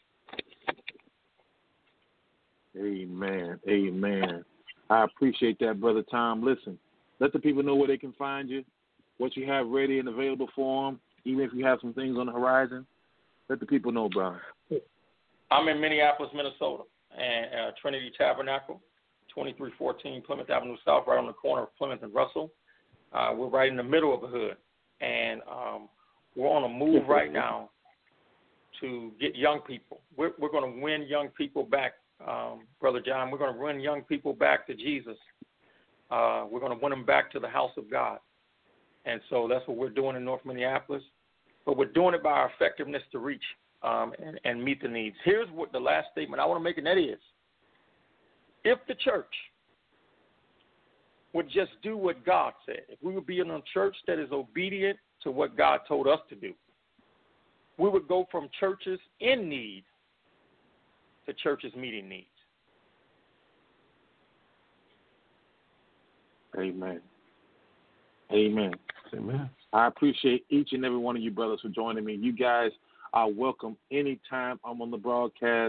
Amen. Amen. I appreciate that, Brother Tom. Listen, let the people know where they can find you, what you have ready and available for them, even if you have some things on the horizon. Let the people know, brother. I'm in Minneapolis, Minnesota, and Trinity Tabernacle, 2314 Plymouth Avenue South, right on the corner of Plymouth and Russell. We're right in the middle of the hood, and we're on a move right now to get young people. We're going to win young people back, Brother John. We're going to win young people back to Jesus. We're going to win them back to the house of God. And so that's what we're doing in North Minneapolis. But we're doing it by our effectiveness to reach and meet the needs. Here's what the last statement I want to make, and that is, if the church would just do what God said, if we would be in a church that is obedient to what God told us to do, we would go from churches in need to churches meeting needs. Amen. Amen. Amen. I appreciate each and every one of you brothers for joining me. You guys are welcome anytime I'm on the broadcast.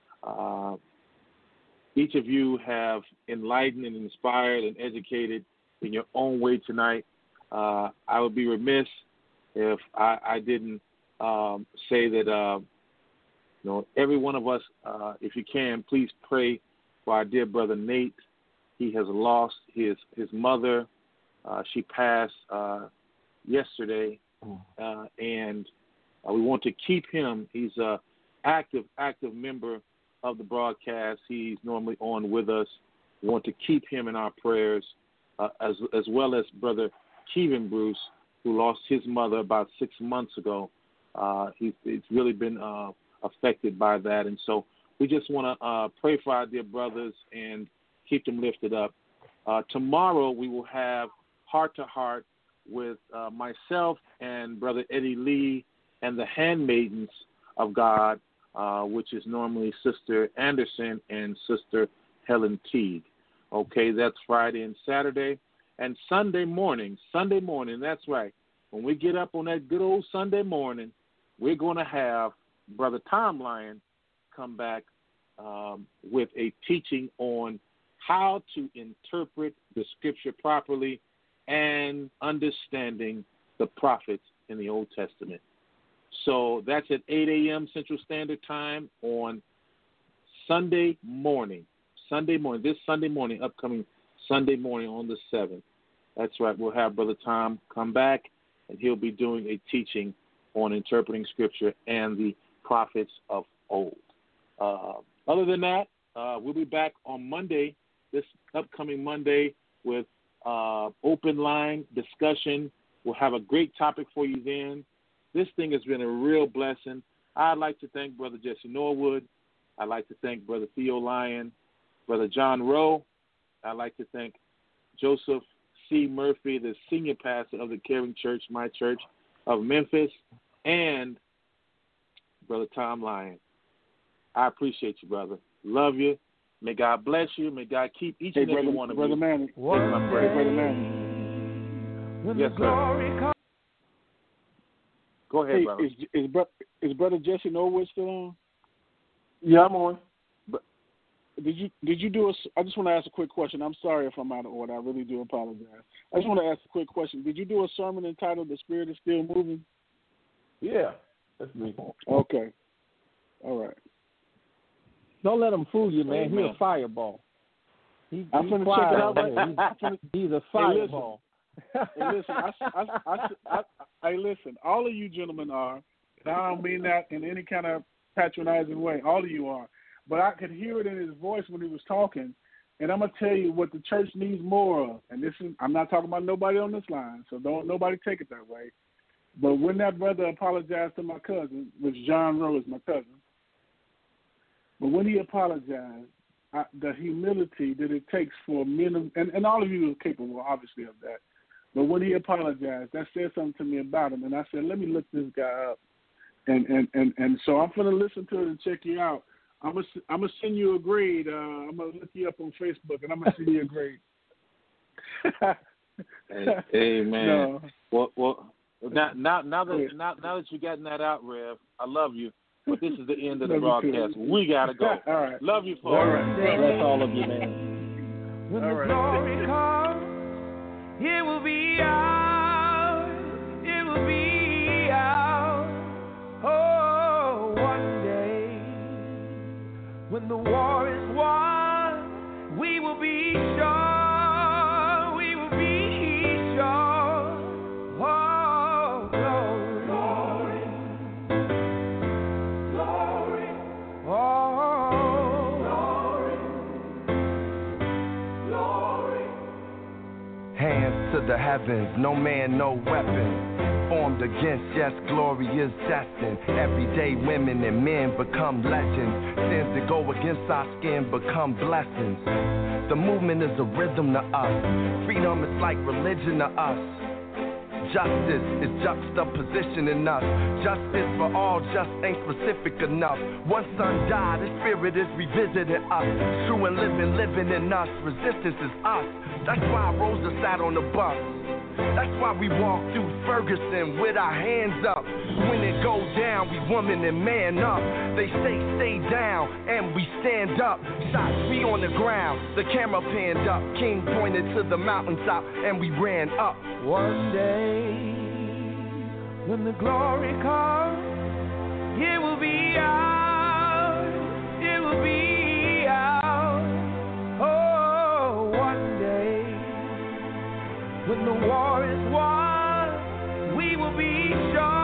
Each of you have enlightened and inspired and educated in your own way tonight. I would be remiss if I didn't say that, every one of us, if you can, please pray for our dear brother Nate. He has lost his mother. She passed yesterday, and we want to keep him. He's an active member of the broadcast. He's normally on with us. We want to keep him in our prayers, as well as Brother Kevin Bruce, who lost his mother about 6 months ago. He's really been affected by that, and so we just want to pray for our dear brothers and keep them lifted up. Tomorrow we will have Heart to Heart with myself and Brother Eddie Lee and the Handmaidens of God, which is normally Sister Anderson and Sister Helen Teague. Okay, that's Friday and Saturday. And Sunday morning, that's right. When we get up on that good old Sunday morning, we're going to have Brother Tom Lyon come back with a teaching on how to interpret the Scripture properly and understanding the prophets in the Old Testament. So that's at 8 a.m. Central Standard Time on Sunday morning, upcoming Sunday morning on the 7th. That's right. We'll have Brother Tom come back, and he'll be doing a teaching on interpreting Scripture and the prophets of old. Other than that, We'll be back on Monday, this upcoming Monday, with open line discussion. We'll have a great topic for you then. This thing has been a real blessing. I'd like to thank Brother Jesse Norwood. I'd like to thank Brother Theo Lyon, Brother John Rowe. I'd like to thank Joseph C. Murphy, the senior pastor of the Caring Church, my church of Memphis, and Brother Tom Lyon. I appreciate you, brother. Love you. May God bless you. May God keep each and every one of Brother you. Manny. Brother Manny. Yes, sir. Go ahead, brother. Is Brother Jesse Norwood still on? Yeah, I'm on. Did you do I just want to ask a quick question. I'm sorry if I'm out of order. I really do apologize. I just want to ask a quick question. Did you do a sermon entitled "The Spirit is Still Moving"? Yeah, that's me. Okay. All right. Don't let him fool you, man. He's a fireball. I'm going to check it out. He's a fireball. Hey, listen. All of you gentlemen are, and I don't mean that in any kind of patronizing way. All of you are. But I could hear it in his voice when he was talking, and I'm going to tell you what the church needs more of. And I'm not talking about nobody on this line, so don't nobody take it that way. But when that brother apologized to my cousin, which John Rowe is my cousin, but when he apologized, the humility that it takes for men, and all of you are capable, obviously, of that. But when he apologized, that said something to me about him, and I said, let me look this guy up. And so I'm going to listen to it and check you out. I'm gonna send you a grade. I'm gonna look you up on Facebook, and I'm gonna send you a grade. Hey man. No. Well, now that you gotten that out, Rev, I love you, but this is the end of the broadcast. We gotta go. All right. Love you, folks. All right. That's all of you, man. When the glory comes, it will be ours. It will be ours. Oh, one day. When the war is won, we will be sure, we will be sure. Oh, glory, glory, glory, oh, glory, glory. Hands to the heavens, no man, no weapon formed against, yes, glory is destined. Everyday women and men become legends. Sins that go against our skin become blessings. The movement is a rhythm to us. Freedom is like religion to us. Justice is juxtapositioning us. Justice for all just ain't specific enough. One son died, his spirit is revisiting us. True and living in us. Resistance is us. That's why Rosa sat on the bus. That's why we walk through Ferguson with our hands up. When it goes down, we woman and man up. They say stay down, and we stand up. Shots, we on the ground, the camera panned up. King pointed to the mountaintop, and we ran up. One day, when the glory comes, it will be ours. It will be ours. Oh, one day, when the war is won, we will be sure.